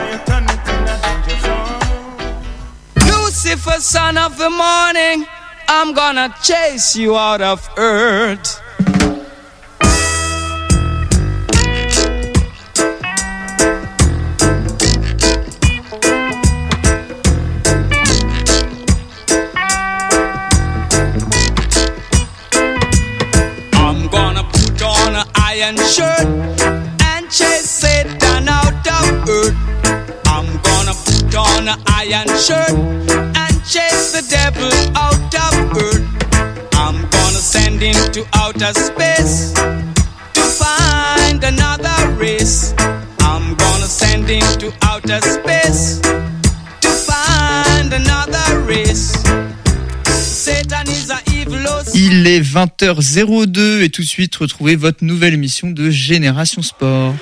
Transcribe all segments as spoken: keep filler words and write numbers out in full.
Lucifer, son of the morning, I'm gonna chase you out of earth. I'm gonna put on an iron shirt and chase Satan out of earth. I'm gonna put on an iron shirt and chase the devil out of earth. I'm gonna send him to outer space to find another race. I'm gonna send him to outer space to find another race. Satan is a evil. Il est vingt heures zéro deux et tout de suite retrouvez votre nouvelle émission de Génération Sport.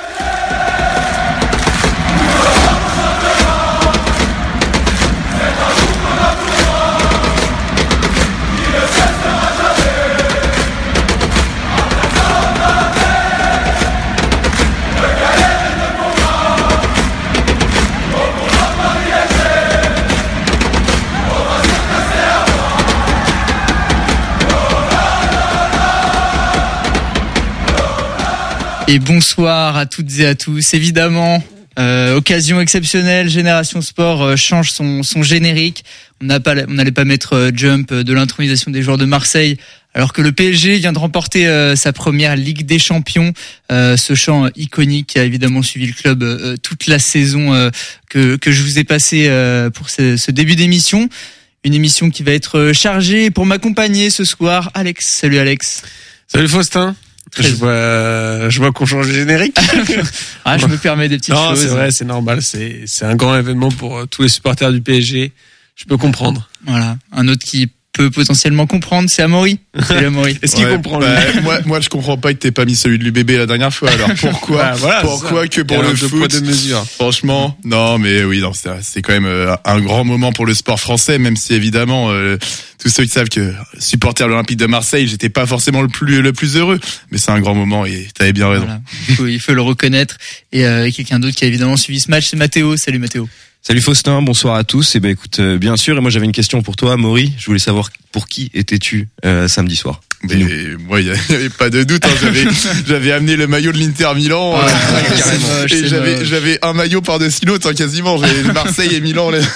Et bonsoir à toutes et à tous. Évidemment, euh, occasion exceptionnelle, Génération Sport euh, change son, son générique. On n'a pas, on n'allait pas mettre euh, Jump de l'intronisation des joueurs de Marseille, alors que le P S G vient de remporter euh, sa première Ligue des Champions. Euh, ce chant iconique qui a évidemment suivi le club euh, toute la saison euh, que que je vous ai passé euh, pour ce, ce début d'émission. Une émission qui va être chargée. Pour m'accompagner ce soir, Alex. Salut Alex. Salut Faustin. Je vois, je vois qu'on change de générique. Ah, je me permets des petites non, choses. C'est vrai, c'est normal. C'est, c'est un grand événement pour euh, tous les supporters du P S G. Je peux comprendre. Voilà. Un autre qui peut potentiellement comprendre, c'est Amaury. Salut Amaury. Est-ce qu'il ouais, comprend bah, lui moi, moi, je comprends pas que t'aies pas mis celui de l'U B B la dernière fois. Alors pourquoi, bah, voilà, pourquoi que pour Il y a le deux foot, poids, deux mesures. Franchement, non, mais oui, non, c'est, c'est quand même un grand moment pour le sport français, même si évidemment, euh, tous ceux qui savent que supporter l'Olympique de Marseille, j'étais pas forcément le plus le plus heureux, mais c'est un grand moment et t'avais bien raison. Voilà. Il faut, il faut le reconnaître. Et euh, quelqu'un d'autre qui a évidemment suivi ce match, c'est Mathéo. Salut Mathéo. Salut Faustin, bonsoir à tous. Et ben écoute, euh, bien sûr, et moi j'avais une question pour toi, Amaury. Je voulais savoir pour qui étais-tu euh, samedi soir. Mais moi, il y avait pas de doute. Hein, j'avais, j'avais amené le maillot de l'Inter Milan. Ouais, euh, ouais, c'est moche, et c'est j'avais, moche. j'avais un maillot par-dessus l'autre, hein, quasiment. J'avais Marseille et Milan. Les...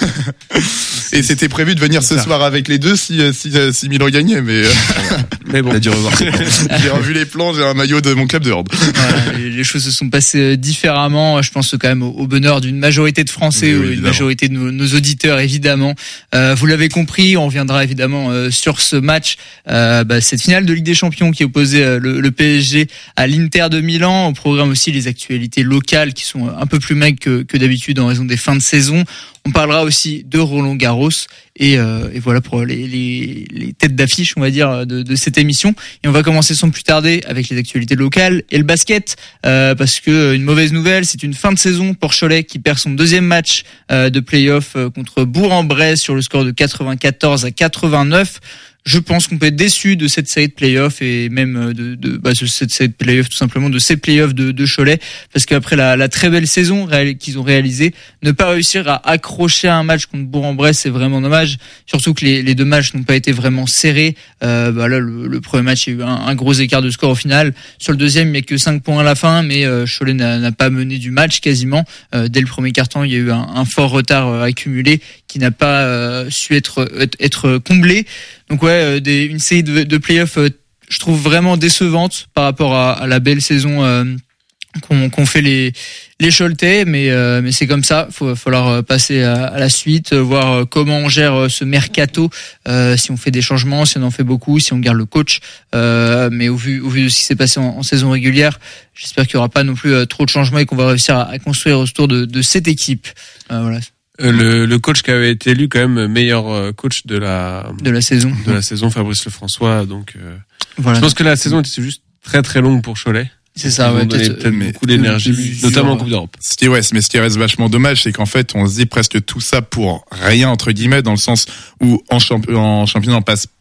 Et c'était prévu de venir ce soir avec les deux si, si, si Milan gagnait. Mais, mais bon, t'as dû revoir. J'ai revu les plans. J'ai un maillot de mon club de hand. Voilà, les choses se sont passées différemment. Je pense quand même au, au bonheur d'une majorité de Français, oui, ou une majorité de nos, nos auditeurs, évidemment. Euh, vous l'avez compris, on reviendra évidemment euh, sur ce match, euh, bah, cette finale de Ligue des Champions qui opposait euh, le, le P S G à l'Inter de Milan. Au programme aussi les actualités locales qui sont un peu plus maigres que, que d'habitude en raison des fins de saison. On parlera aussi de Roland Garros et, euh, et voilà pour les, les, les têtes d'affiche, on va dire, de, de cette émission. Et on va commencer sans plus tarder avec les actualités locales et le basket, euh, parce que une mauvaise nouvelle, c'est une fin de saison pour Cholet qui perd son deuxième match euh, de play-off euh, contre Bourg-en-Bresse sur le score de quatre-vingt-quatorze à quatre-vingt-neuf. Je pense qu'on peut être déçu de cette série de play-off et même de, de, bah, de cette série de play-off, tout simplement de ces play-offs de, de Cholet, parce qu'après la, la très belle saison réelle, qu'ils ont réalisée, ne pas réussir à accrocher un match contre Bourg-en-Bresse, c'est vraiment dommage. Surtout que les, les deux matchs n'ont pas été vraiment serrés. Euh, bah là, le, le premier match, il y a eu un, un gros écart de score au final. Sur le deuxième, il n'y a que cinq points à la fin, mais euh, Cholet n'a, n'a pas mené du match quasiment. Euh, dès le premier quart-temps, il y a eu un, un fort retard euh, accumulé qui n'a pas euh, su être, être, être comblé. Donc ouais, euh, des, une série de, de play-offs, euh, je trouve vraiment décevante par rapport à, à la belle saison euh, qu'ont, qu'ont fait les les Choletais, mais euh, mais c'est comme ça. Il va falloir passer à, à la suite, voir comment on gère ce mercato, euh, si on fait des changements, si on en fait beaucoup, si on garde le coach. Euh, mais au vu au vu de ce qui s'est passé en, en saison régulière, j'espère qu'il y aura pas non plus euh, trop de changements et qu'on va réussir à, à construire autour de, de cette équipe. Euh, voilà. Le, le coach qui avait été élu quand même meilleur coach de la de la saison de la saison, Fabrice Lefrançois. Donc euh, voilà. Je pense que la saison était juste très très longue pour Cholet. C'est ça, ouais, peut-être, peut-être mais, beaucoup d'énergie, notamment en Coupe d'Europe. Ce qui, ouais, mais ce qui reste vachement dommage, c'est qu'en fait, on se dit presque tout ça pour rien, entre guillemets, dans le sens où en, champ- en championnat, on passe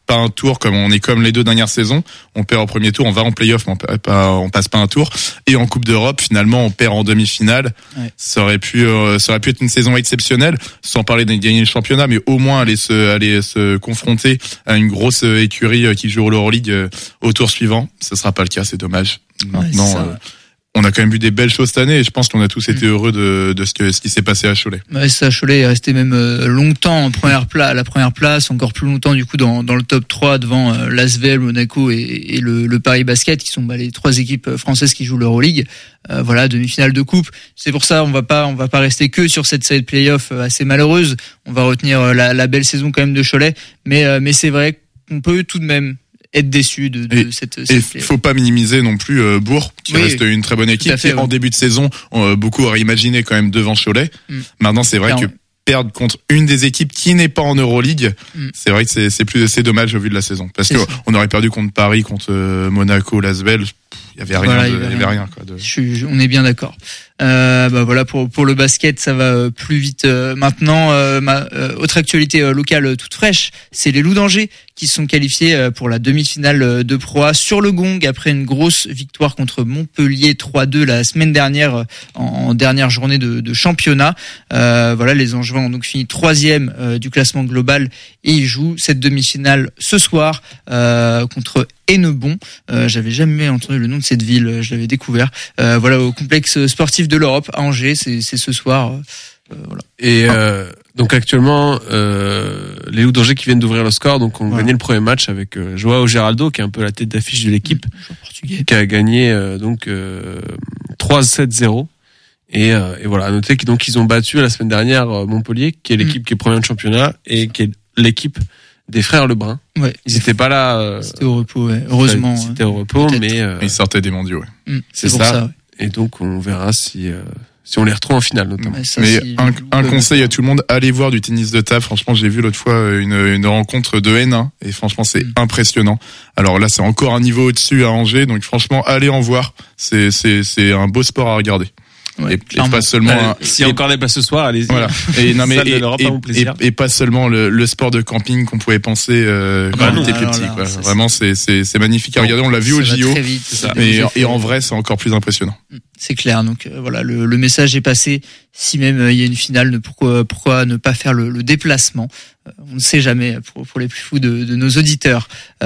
pas un tour comme on est comme les deux dernières saisons. On perd au premier tour, on va en play-off, mais on, perd pas, on passe pas un tour. Et en Coupe d'Europe, finalement, on perd en demi-finale. Ouais. Ça aurait pu, euh, ça aurait pu être une saison exceptionnelle, sans parler de gagner le championnat, mais au moins aller se, aller se confronter à une grosse écurie qui joue l'Euroleague au tour suivant. Ce sera pas le cas, c'est dommage. Maintenant. Ouais, on a quand même vu des belles choses cette année et je pense qu'on a tous été heureux de, de ce, que, ce qui s'est passé à Cholet. Ouais, ça, Cholet est resté même longtemps en première place, à la première place, encore plus longtemps du coup dans, dans le top trois devant euh, l'Asvel, Monaco et, et le, le Paris Basket, qui sont bah, les trois équipes françaises qui jouent l'Euroleague. Euh, voilà, demi-finale de coupe. C'est pour ça on va pas on va pas rester que sur cette série de play-off assez malheureuse. On va retenir la, la belle saison quand même de Cholet, mais euh, mais c'est vrai qu'on peut tout de même être déçu de, de et, cette, cette et il faut pas minimiser non plus euh, Bourg, qui oui, reste une très bonne équipe, fait, qui ouais. en début de saison, euh, beaucoup auraient imaginé quand même devant Cholet. Mm. Maintenant, c'est vrai Clairement. que perdre contre une des équipes qui n'est pas en Euroleague, mm. c'est vrai que c'est, c'est plus, c'est dommage au vu de la saison. Parce qu'on aurait perdu contre Paris, contre euh, Monaco, l'Asvel. Il y avait rien, voilà, de, il y avait, y avait rien, quoi. De... Je, je, on est bien d'accord. Euh, bah voilà pour pour le basket, ça va plus vite euh, maintenant. Euh, ma euh, autre actualité euh, locale toute fraîche, c'est les Loups d'Angers qui sont qualifiés euh, pour la demi-finale de Pro A sur le gong après une grosse victoire contre Montpellier trois deux la semaine dernière euh, en, en dernière journée de, de championnat. Euh, voilà, les Angevins ont donc fini troisième euh, du classement global et ils jouent cette demi-finale ce soir euh, contre Hennebont. Euh, j'avais jamais entendu le nom de cette ville, je l'avais découvert. Euh, voilà, au complexe sportif de l'Europe à Angers, c'est, c'est ce soir. Euh, voilà. Et euh, donc actuellement, euh, les Loups d'Angers qui viennent d'ouvrir le score, donc ont voilà. gagné le premier match avec euh, Joao Geraldo, qui est un peu la tête d'affiche de l'équipe, mmh, qui a gagné euh, donc euh, trois sept zéro. Et, euh, et voilà, à noter qu'ils donc ils ont battu la semaine dernière Montpellier, qui est l'équipe mmh. qui est première de championnat et qui est l'équipe des frères Lebrun. Ouais. Ils étaient pas là. Euh, c'était au repos, ouais. Heureusement. Ils étaient au repos, Peut-être. mais euh, ils sortaient des mondiaux. Ouais. Mmh, c'est, c'est pour ça. ça ouais. Et donc on verra si euh, si on les retrouve en finale notamment. Ouais, ça, mais si un, un conseil à tout le monde, allez voir du tennis de table. Franchement, j'ai vu l'autre fois une, une rencontre de N un et franchement c'est mmh. impressionnant. Alors là, c'est encore un niveau au-dessus à Angers, donc franchement, allez en voir. C'est c'est c'est un beau sport à regarder. Ouais, et, et pas seulement euh, un... si encore des places ce soir, allez-y. Voilà. Et non mais et, et, et, et pas seulement le, le sport de camping qu'on pouvait penser euh, quand on était plus petit. Quoi. Vraiment, c'est c'est c'est magnifique à regarder. On l'a vu au J O. Vite, ça. Et, et en vrai, c'est encore plus impressionnant. C'est clair. Donc euh, voilà, le, le message est passé. Si même euh, il y a une finale, pourquoi pourquoi ne pas faire le, le déplacement? euh, On ne sait jamais pour pour les plus fous de, de nos auditeurs.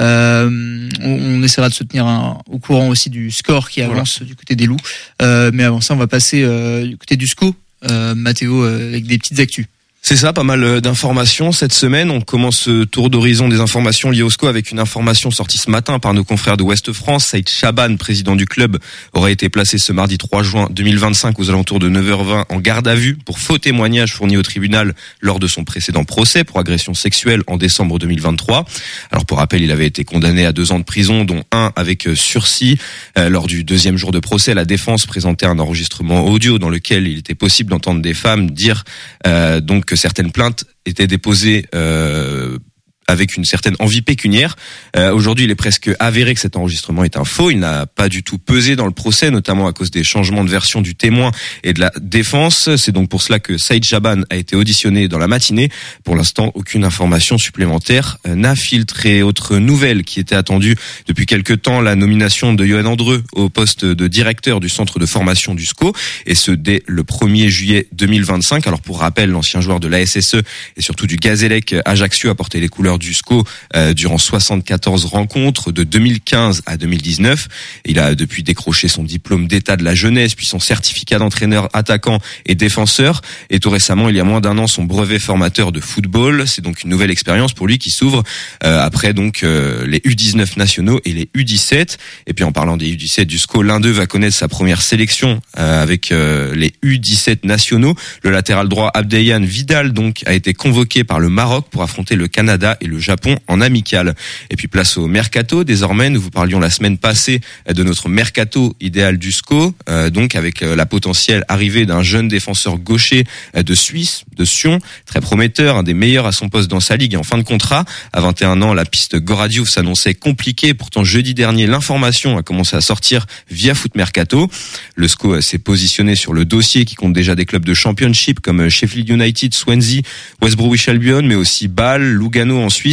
Euh, on, on essaiera de se tenir un, au courant aussi du score qui avance voilà. du côté des Loups. Euh, mais avant ça, on va passer euh, du côté du S C O. Euh, Mathéo, euh, avec des petites actus. C'est ça, pas mal d'informations cette semaine. On commence ce tour d'horizon des informations liées au S C O avec une information sortie ce matin par nos confrères de Ouest France. Saïd Chaban, président du club, aurait été placé ce mardi trois juin deux mille vingt-cinq aux alentours de neuf heures vingt en garde à vue pour faux témoignage fourni au tribunal lors de son précédent procès pour agression sexuelle en décembre deux mille vingt-trois. Alors pour rappel, il avait été condamné à deux ans de prison, dont un avec sursis. Euh, lors du deuxième jour de procès, la défense présentait un enregistrement audio dans lequel il était possible d'entendre des femmes dire euh, donc que certaines plaintes étaient déposées euh, avec une certaine envie pécuniaire. Euh, aujourd'hui, il est presque avéré que cet enregistrement est un faux. Il n'a pas du tout pesé dans le procès, notamment à cause des changements de version du témoin et de la défense. C'est donc pour cela que Saïd Chaban a été auditionné dans la matinée. Pour l'instant, aucune information supplémentaire n'a filtré. Autre nouvelle qui était attendue depuis quelque temps, la nomination de Johan Andreu au poste de directeur du centre de formation du S C O, et ce dès le premier juillet deux mille vingt-cinq. Alors pour rappel, l'ancien joueur de l'A S S E et surtout du Gazélec Ajaccio a porté les couleurs du S C O euh, durant soixante-quatorze rencontres de deux mille quinze à deux mille dix-neuf. Il a depuis décroché son diplôme d'état de la jeunesse, puis son certificat d'entraîneur attaquant et défenseur, et tout récemment, il y a moins d'un an, son brevet formateur de football. C'est donc une nouvelle expérience pour lui qui s'ouvre euh, après donc euh, les U dix-neuf nationaux et les U dix-sept. Et puis en parlant des U dix-sept du S C O, l'un d'eux va connaître sa première sélection euh, avec euh, les U dix-sept nationaux. Le latéral droit Abdeyan Vidal donc a été convoqué par le Maroc pour affronter le Canada et le Japon en amical. Et puis place au mercato désormais. Nous vous parlions la semaine passée de notre mercato idéal du S C O, euh, donc avec la potentielle arrivée d'un jeune défenseur gaucher de Suisse, de Sion, très prometteur, un des meilleurs à son poste dans sa ligue et en fin de contrat. À vingt et un ans, la piste Goradiouf s'annonçait compliquée. Pourtant, jeudi dernier, l'information a commencé à sortir via Foot Mercato. Le S C O s'est positionné sur le dossier qui compte déjà des clubs de Championship comme Sheffield United, Swansea, West Bromwich Albion, mais aussi Bâle, Lugano en Suisse.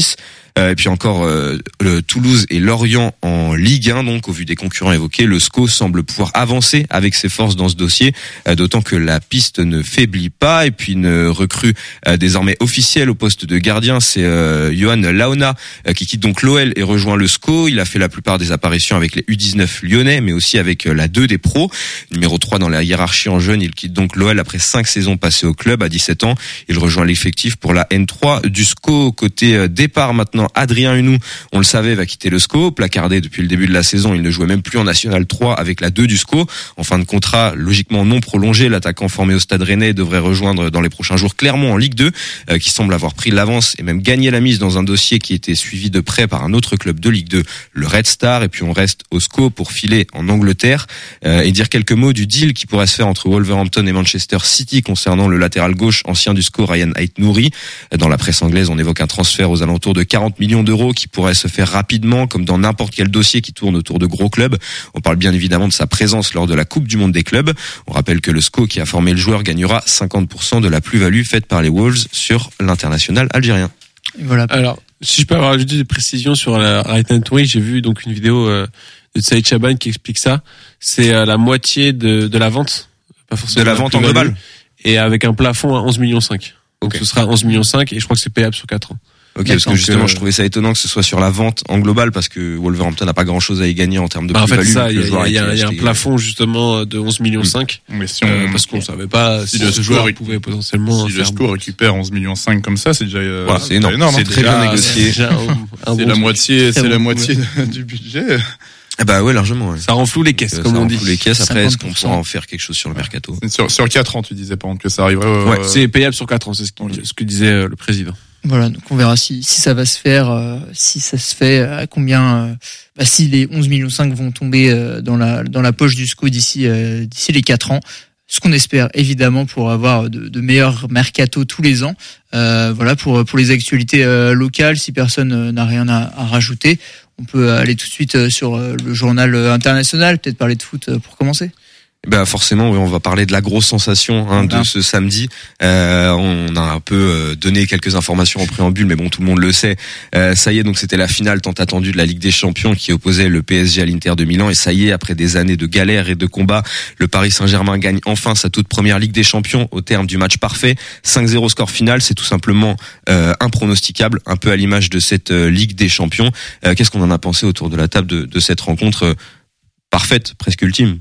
Euh, et puis encore euh, le Toulouse et Lorient en Ligue un. Donc au vu des concurrents évoqués, le S C O semble pouvoir avancer avec ses forces dans ce dossier, euh, d'autant que la piste ne faiblit pas. Et puis une recrue euh, désormais officielle au poste de gardien, c'est euh, Johan Laona euh, qui quitte donc l'O L et rejoint le S C O. Il a fait la plupart des apparitions avec les U dix-neuf lyonnais, mais aussi avec euh, la deux des pros. Numéro trois dans la hiérarchie en jeunes, il quitte donc l'O L après cinq saisons passées au club. À dix-sept ans, il rejoint l'effectif pour la N trois du S C O. Côté euh, départ maintenant, Adrien Hunou, on le savait, va quitter le S C O. Placardé depuis le début de la saison, il ne jouait même plus en National trois avec la deux du S C O. En fin de contrat, logiquement non prolongé, l'attaquant formé au Stade Rennais devrait rejoindre dans les prochains jours Clermont en Ligue deux, euh, qui semble avoir pris l'avance et même gagné la mise dans un dossier qui était suivi de près par un autre club de Ligue deux, le Red Star. Et puis on reste au S C O pour filer en Angleterre euh, et dire quelques mots du deal qui pourrait se faire entre Wolverhampton et Manchester City concernant le latéral gauche ancien du S C O, Ryan Aït-Nouri. Dans la presse anglaise, on évoque un transfert aux alentours de quarante millions d'euros qui pourrait se faire rapidement, comme dans n'importe quel dossier qui tourne autour de gros clubs. On parle bien évidemment de sa présence lors de la Coupe du Monde des clubs. On rappelle que le S C O qui a formé le joueur gagnera cinquante pour cent de la plus-value faite par les Wolves sur l'international algérien. Et voilà. Alors, si je peux avoir ajouté des précisions sur la Ryan Aït-Nouri, j'ai vu donc une vidéo euh, de Saïd Chaban qui explique ça. C'est euh, la moitié de, de la vente, pas forcément de la, la vente en global, et avec un plafond à onze virgule cinq millions. Donc okay. Ce sera onze virgule cinq millions et je crois que c'est payable sur quatre ans. Ok, parce que justement, euh... je trouvais ça étonnant que ce soit sur la vente en global, parce que Wolverhampton n'a pas grand chose à y gagner en termes de bah plus-value. En fait, ça, il y a, y a, y a un plafond justement de onze virgule cinq millions. Mais si on, euh, parce qu'on savait pas si, si le joueur il pouvait potentiellement si faire. Si le S C O récupère onze virgule cinq millions comme ça, c'est déjà, euh, voilà, c'est énorme. énorme c'est très bien négocié. C'est, un, c'est bon la moitié, c'est la moitié du budget. Ah bah ouais, largement. Ouais. Ça renfloue les caisses, euh, comme on dit. Ça renfloue les caisses. Après, est-ce qu'on pourra en faire quelque chose sur le mercato? Sur, sur quatre ans, tu disais par exemple que ça arriverait. Euh, ouais, c'est payable sur quatre ans, c'est ce, qui, ce que disait euh, le président. Voilà, donc on verra si, si ça va se faire, euh, si ça se fait, à combien, euh, bah, si les onze virgule cinq millions vont tomber euh, dans la dans la poche du S C O d'ici euh, d'ici les quatre ans. Ce qu'on espère évidemment pour avoir de, de meilleurs mercato tous les ans. Euh, voilà pour pour les actualités euh, locales. Si personne euh, n'a rien à, à rajouter, on peut aller tout de suite euh, sur euh, le journal international. Peut-être parler de foot euh, pour commencer. Ben forcément, oui, on va parler de la grosse sensation hein, de ce samedi. Euh, on a un peu donné quelques informations en préambule, mais bon, tout le monde le sait. Euh, ça y est, donc c'était la finale tant attendue de la Ligue des Champions qui opposait le P S G à l'Inter de Milan. Et ça y est, après des années de galères et de combats, le Paris Saint-Germain gagne enfin sa toute première Ligue des Champions au terme du match parfait. cinq zéro score final, c'est tout simplement euh, impronosticable, un peu à l'image de cette euh, Ligue des Champions. Euh, qu'est-ce qu'on en a pensé autour de la table de, de cette rencontre euh, parfaite, presque ultime?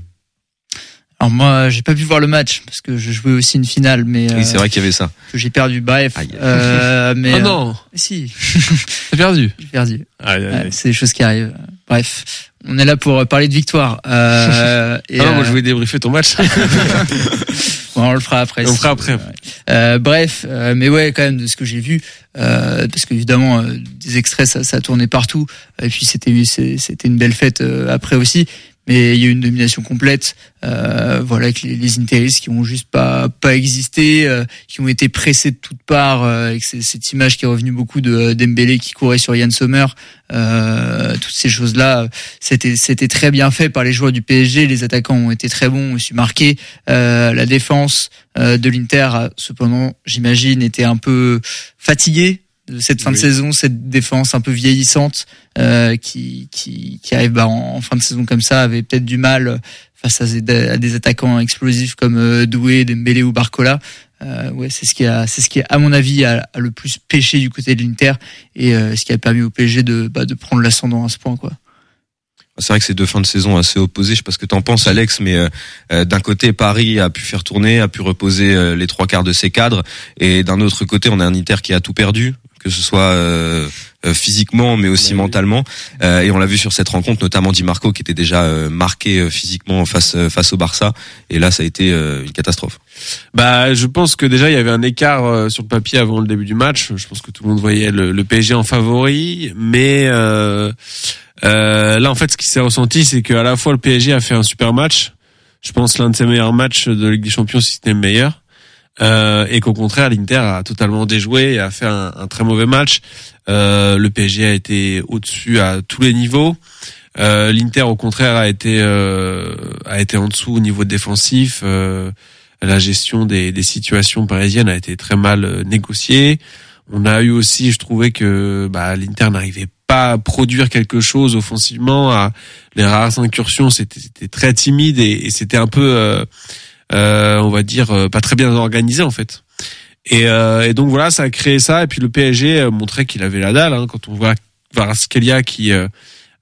Alors moi, j'ai pas pu voir le match parce que je jouais aussi une finale, mais oui, c'est vrai qu'il y avait ça. Que j'ai perdu. Bref, euh, mais oh non, euh, si, t'as perdu. J'ai perdu. Aïe, aïe, aïe. Ouais, c'est des choses qui arrivent. Bref, on est là pour parler de victoire. Euh, et ah non, euh... moi je voulais débriefer ton match. Bon, on le fera après. On le si, fera après. Euh, euh, bref, euh, mais ouais, quand même de ce que j'ai vu, euh, parce qu'évidemment euh, des extraits ça, ça tournait partout. Et puis c'était c'était une belle fête euh, après aussi. Mais il y a eu une domination complète, euh, voilà, avec les, les Interistes qui ont juste pas pas existé, euh, qui ont été pressés de toutes parts, euh, avec ces, cette image qui est revenue beaucoup de Dembélé qui courait sur Yann Sommer, euh, toutes ces choses-là, c'était c'était très bien fait par les joueurs du P S G. Les attaquants ont été très bons, ont su marquer. Euh, la défense euh, de l'Inter, cependant, j'imagine, était un peu fatiguée de cette fin oui. de saison, cette défense un peu vieillissante euh, qui qui qui arrive bah, en, en fin de saison comme ça, avait peut-être du mal face à des, à des attaquants explosifs comme euh, Doué, Dembélé ou Barcola. Euh, ouais, c'est ce qui a c'est ce qui à mon avis a, a le plus pêché du côté de l'Inter et euh, ce qui a permis au P S G de bah, de prendre l'ascendant à ce point quoi. C'est vrai que c'est deux fins de saison assez opposées. Je sais pas ce que t'en penses, Alex, mais euh, d'un côté, Paris a pu faire tourner, a pu reposer euh, les trois quarts de ses cadres, et d'un autre côté, on a un Inter qui a tout perdu, que ce soit euh, euh, physiquement, mais aussi ouais, mentalement. Oui. Euh, et on l'a vu sur cette rencontre, notamment Di Marco, qui était déjà euh, marqué euh, physiquement face euh, face au Barça. Et là, ça a été euh, une catastrophe. Bah, je pense que déjà il y avait un écart euh, sur le papier avant le début du match. Je pense que tout le monde voyait le, le P S G en favori, mais euh, Euh, là, en fait, ce qui s'est ressenti, c'est qu'à la fois le P S G a fait un super match. Je pense l'un de ses meilleurs matchs de Ligue des Champions, si ce n'est le meilleur. Euh, et qu'au contraire, l'Inter a totalement déjoué et a fait un, un très mauvais match. Euh, le P S G a été au-dessus à tous les niveaux. Euh, L'Inter, au contraire, a été euh, a été en dessous au niveau défensif. Euh, la gestion des, des situations parisiennes a été très mal négociée. On a eu aussi, je trouvais que bah, l'Inter n'arrivait pas à produire quelque chose offensivement. À, les rares incursions, c'était, c'était très timide et, et c'était un peu, euh, euh, on va dire, euh, pas très bien organisé en fait. Et, euh, et donc voilà, ça a créé ça. Et puis le P S G montrait qu'il avait la dalle. Hein, quand on voit Kvaratskhelia qui euh,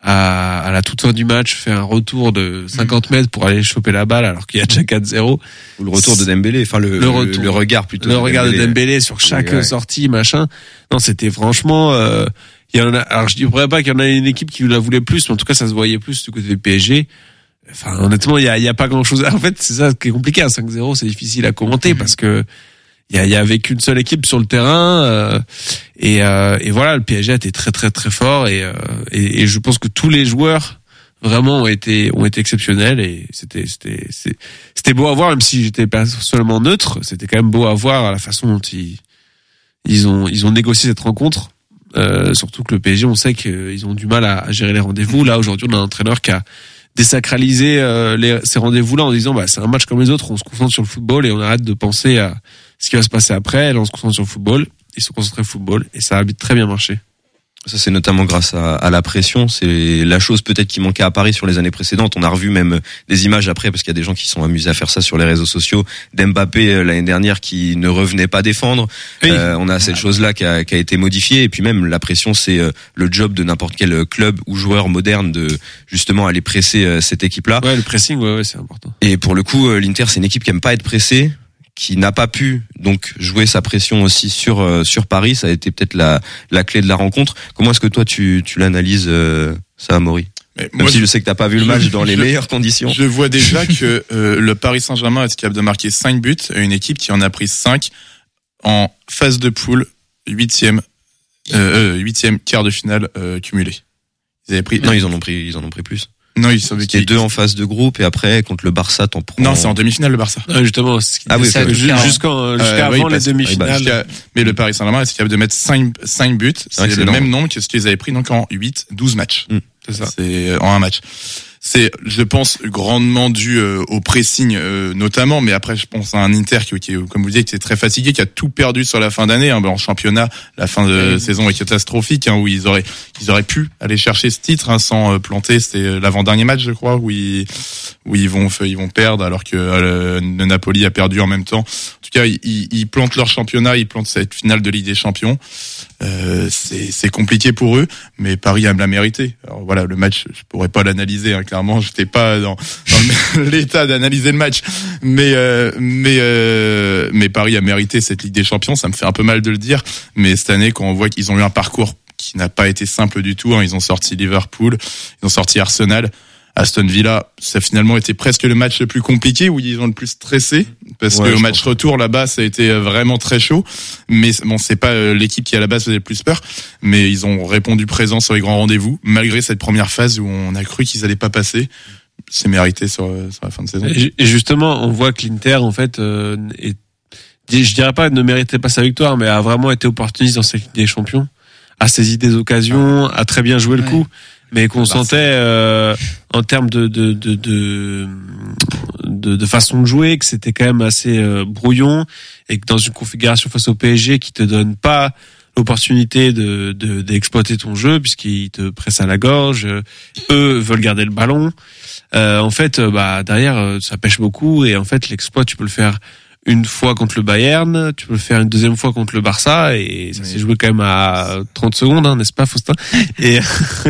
à, à la toute fin du match fait un retour de cinquante mètres pour aller choper la balle alors qu'il y a déjà quatre zéro. Ou le retour de Dembélé, enfin le, le, retour, le regard plutôt. Le regard de Dembélé sur chaque ouais. sortie, machin. Non, c'était franchement, euh, il y en a, alors je dirais pas qu'il y en a une équipe qui la voulait plus, mais en tout cas ça se voyait plus du côté du P S G. Enfin, honnêtement, il y a, il y a pas grand chose. En fait, c'est ça qui est compliqué. À cinq zéro, c'est difficile à commenter parce que il y, a, il y avait qu'une seule équipe sur le terrain euh, et, euh, et voilà, le P S G était très très très fort et, euh, et, et je pense que tous les joueurs vraiment ont été ont été exceptionnels et c'était c'était c'était, c'était beau à voir, même si j'étais personnellement neutre, c'était quand même beau à voir à la façon dont ils ils ont ils ont négocié cette rencontre. Euh, surtout que le P S G, on sait qu'ils ont du mal à, à gérer les rendez-vous. Là aujourd'hui, on a un entraîneur qui a désacralisé euh, les, ces rendez-vous-là en disant bah c'est un match comme les autres, on se concentre sur le football et on arrête de penser à ce qui va se passer après. Là, on se concentre sur le football, ils se concentrent sur le football et ça a très bien marché. Ça, c'est notamment grâce à, à la pression. C'est la chose peut-être qui manquait à Paris sur les années précédentes. On a revu même des images après, parce qu'il y a des gens qui sont amusés à faire ça sur les réseaux sociaux, d'Mbappé l'année dernière qui ne revenait pas défendre. Oui. Euh, on a cette chose-là qui a, qui a été modifiée. Et puis même la pression, c'est le job de n'importe quel club ou joueur moderne de justement aller presser cette équipe-là. Ouais, le pressing, ouais, ouais, c'est important. Et pour le coup, l'Inter, c'est une équipe qui aime pas être pressée, qui n'a pas pu donc jouer sa pression aussi sur euh, sur Paris. Ça a été peut-être la la clé de la rencontre. Comment est-ce que toi tu tu l'analyses euh, ça, Amaury? Mais Même moi, si je, je sais que t'as pas vu le match je, dans les je, meilleures conditions. Je vois déjà que euh, le Paris Saint-Germain est capable de marquer cinq buts à une équipe qui en a pris cinq en phase de poule, huitième euh, huitième quart de finale euh, cumulé. Ils avaient pris non, ils en ont pris ils en ont pris plus. Non, ils sont qu'il y a deux en phase de groupe et après contre le Barça t'en prends. Non, c'est en demi-finale le Barça. Ah, justement, c'est ah oui, ça, jusqu'en jusqu'à euh, avant oui, les demi-finales. Bah, mais le Paris Saint-Germain est capable de mettre cinq cinq buts, c'est, c'est le énorme. Même nombre que ce qu'ils avaient pris donc en huit douze matchs. Mmh, c'est ça. C'est en un match. C'est, je pense, grandement dû euh, au pressing euh, notamment, mais après je pense à un Inter qui, qui, comme vous disiez, qui est très fatigué, qui a tout perdu sur la fin d'année. Hein, en championnat, la fin de mmh. saison est catastrophique, hein, où ils auraient, ils auraient pu aller chercher ce titre hein, sans euh, planter. C'était l'avant-dernier match, je crois, où ils, où ils vont, ils vont perdre, alors que euh, le Napoli a perdu en même temps. En tout cas, ils, ils plantent leur championnat, ils plantent cette finale de Ligue des Champions. Euh, c'est, c'est compliqué pour eux, mais Paris a l'a mérité. Alors voilà, le match, je pourrais pas l'analyser. Hein, clairement, j'étais pas dans, dans l'état d'analyser le match, mais euh, mais euh, mais Paris a mérité cette Ligue des Champions. Ça me fait un peu mal de le dire, mais cette année, quand on voit qu'ils ont eu un parcours qui n'a pas été simple du tout, hein, ils ont sorti Liverpool, ils ont sorti Arsenal. Aston Villa, ça a finalement été presque le match le plus compliqué où ils ont le plus stressé parce ouais, que au match retour là-bas ça a été vraiment très chaud, mais bon c'est pas l'équipe qui à la base faisait le plus peur, mais ils ont répondu présent sur les grands rendez-vous malgré cette première phase où on a cru qu'ils allaient pas passer. C'est mérité sur, sur la fin de saison. Et justement, on voit que l'Inter en fait euh, est, je dirais pas ne méritait pas sa victoire, mais a vraiment été opportuniste dans cette Ligue des Champions, a saisi des occasions, a très bien joué ouais. le coup. Mais qu'on sentait euh, en termes de de, de de de de façon de jouer que c'était quand même assez euh, brouillon et que dans une configuration face au P S G qui te donne pas l'opportunité de de d'exploiter ton jeu puisqu'ils te pressent à la gorge, eux veulent garder le ballon. Euh, en fait, bah derrière ça pêche beaucoup et en fait l'exploit tu peux le faire une fois contre le Bayern, tu peux le faire une deuxième fois contre le Barça et ça oui. s'est joué quand même à trente secondes, hein, n'est-ce pas, Faustin? Et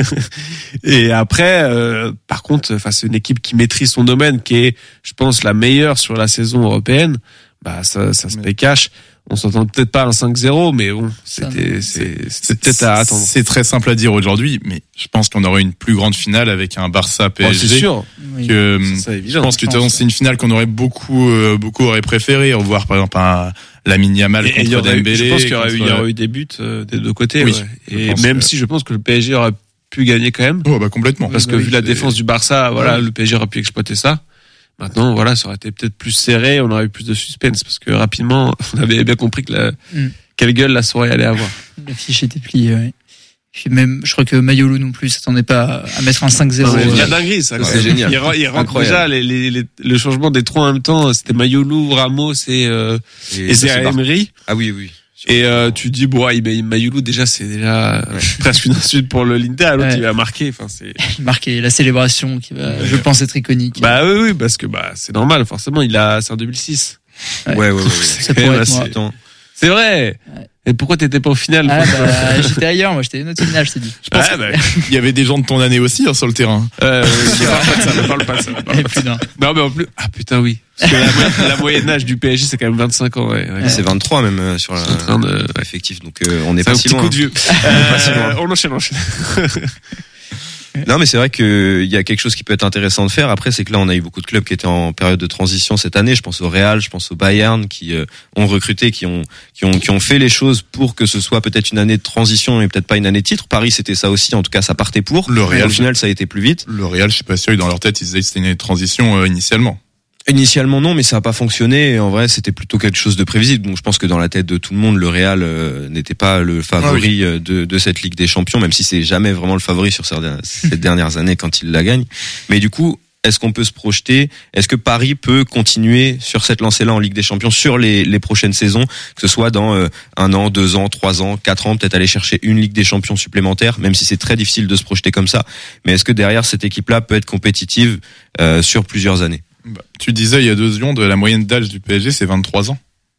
et après, euh, par contre, face à une équipe qui maîtrise son domaine, qui est, je pense, la meilleure sur la saison européenne, bah ça, ça se paye cash. On s'entend peut-être pas un cinq zéro, mais bon, c'était, c'est, c'était peut-être à attendre. C'est très simple à dire aujourd'hui, mais je pense qu'on aurait une plus grande finale avec un Barça P S G. Oh, c'est sûr. Que, c'est ça, évident, je pense que de toute façon, c'est une finale qu'on aurait beaucoup, euh, beaucoup aurait préféré revoir, par exemple, un Lamine Yamal et, contre et Dembélé. Je pense qu'il y aurait, contre... eu, il y aurait eu des buts euh, des deux côtés. Oui, ouais. Et même que... si je pense que le P S G aurait pu gagner quand même. Oh, bah, complètement. Parce que oui, vu la défense du Barça, voilà, ouais. le P S G aurait pu exploiter ça. Maintenant, voilà, ça aurait été peut-être plus serré, on aurait eu plus de suspense parce que rapidement, on avait bien compris que la, mm. quelle gueule la soirée allait avoir. L'affiche était pliée, ouais. Puis même, je crois que Mayolo non plus s'attendait pas à mettre un cinq zéro. C'est la dinguerie, ça. C'est génial. Il, il rentre déjà les, les, les, le changement des trois en même temps. C'était Mayolo, Ramos et, euh, et, et c'est Emery. Ah oui, oui. Et euh, tu dis bon, il met Mayoulou déjà, c'est déjà ouais. presque une insulte pour le l'Inter. À l'autre, ouais. il va marquer. Enfin, c'est marquer la célébration qui va, je pense, être iconique. Bah oui, oui, parce que bah c'est normal, forcément. Il a, c'est en deux mille six. Ouais, ouais, ouais. ouais, ouais. Ça pourrait être moi. C'est vrai. Ouais. Et pourquoi t'étais pas au final? Ah bah, j'étais ailleurs, moi j'étais une autre finale, je t'ai dit. Je pense ah bah, il y avait des gens de ton année aussi hein, sur le terrain. Euh, je parle pas de ça, ne parle pas de ça. Parle pas de ça. Non mais en plus, ah putain oui. Parce que la, la moyenne âge du P S G c'est quand même vingt-cinq ans. Ouais, ouais. Ouais, c'est vingt-trois même euh, sur la train de effectif, donc euh, on est c'est pas un si petit loin. Coup de vieux. Euh, pas si loin. On enchaîne, on enchaîne. Non, mais c'est vrai que il y a quelque chose qui peut être intéressant de faire. Après, c'est que là, on a eu beaucoup de clubs qui étaient en période de transition cette année. Je pense au Real, je pense au Bayern, qui euh, ont recruté, qui ont, qui ont, qui ont fait les choses pour que ce soit peut-être une année de transition et peut-être pas une année de titre. Paris, c'était ça aussi. En tout cas, ça partait pour. Le Real, au final, ça a été plus vite. Le Real, je suis pas sûr. Dans leur tête, ils disaient que c'était une année de transition euh, initialement. Initialement non, mais ça a pas fonctionné. Et en vrai, c'était plutôt quelque chose de prévisible. Donc je pense que dans la tête de tout le monde, le Real euh, n'était pas le favori ah oui. de, de cette Ligue des Champions, même si c'est jamais vraiment le favori sur ces dernières années quand il la gagne. Mais du coup, est-ce qu'on peut se projeter? Est-ce que Paris peut continuer sur cette lancée-là en Ligue des Champions sur les, les prochaines saisons, que ce soit dans euh, un an, deux ans, trois ans, quatre ans, peut-être aller chercher une Ligue des Champions supplémentaire, même si c'est très difficile de se projeter comme ça. Mais est-ce que derrière cette équipe-là peut être compétitive euh, sur plusieurs années? Bah, tu disais il y a deux secondes, la moyenne d'âge du P S G c'est vingt-trois ans.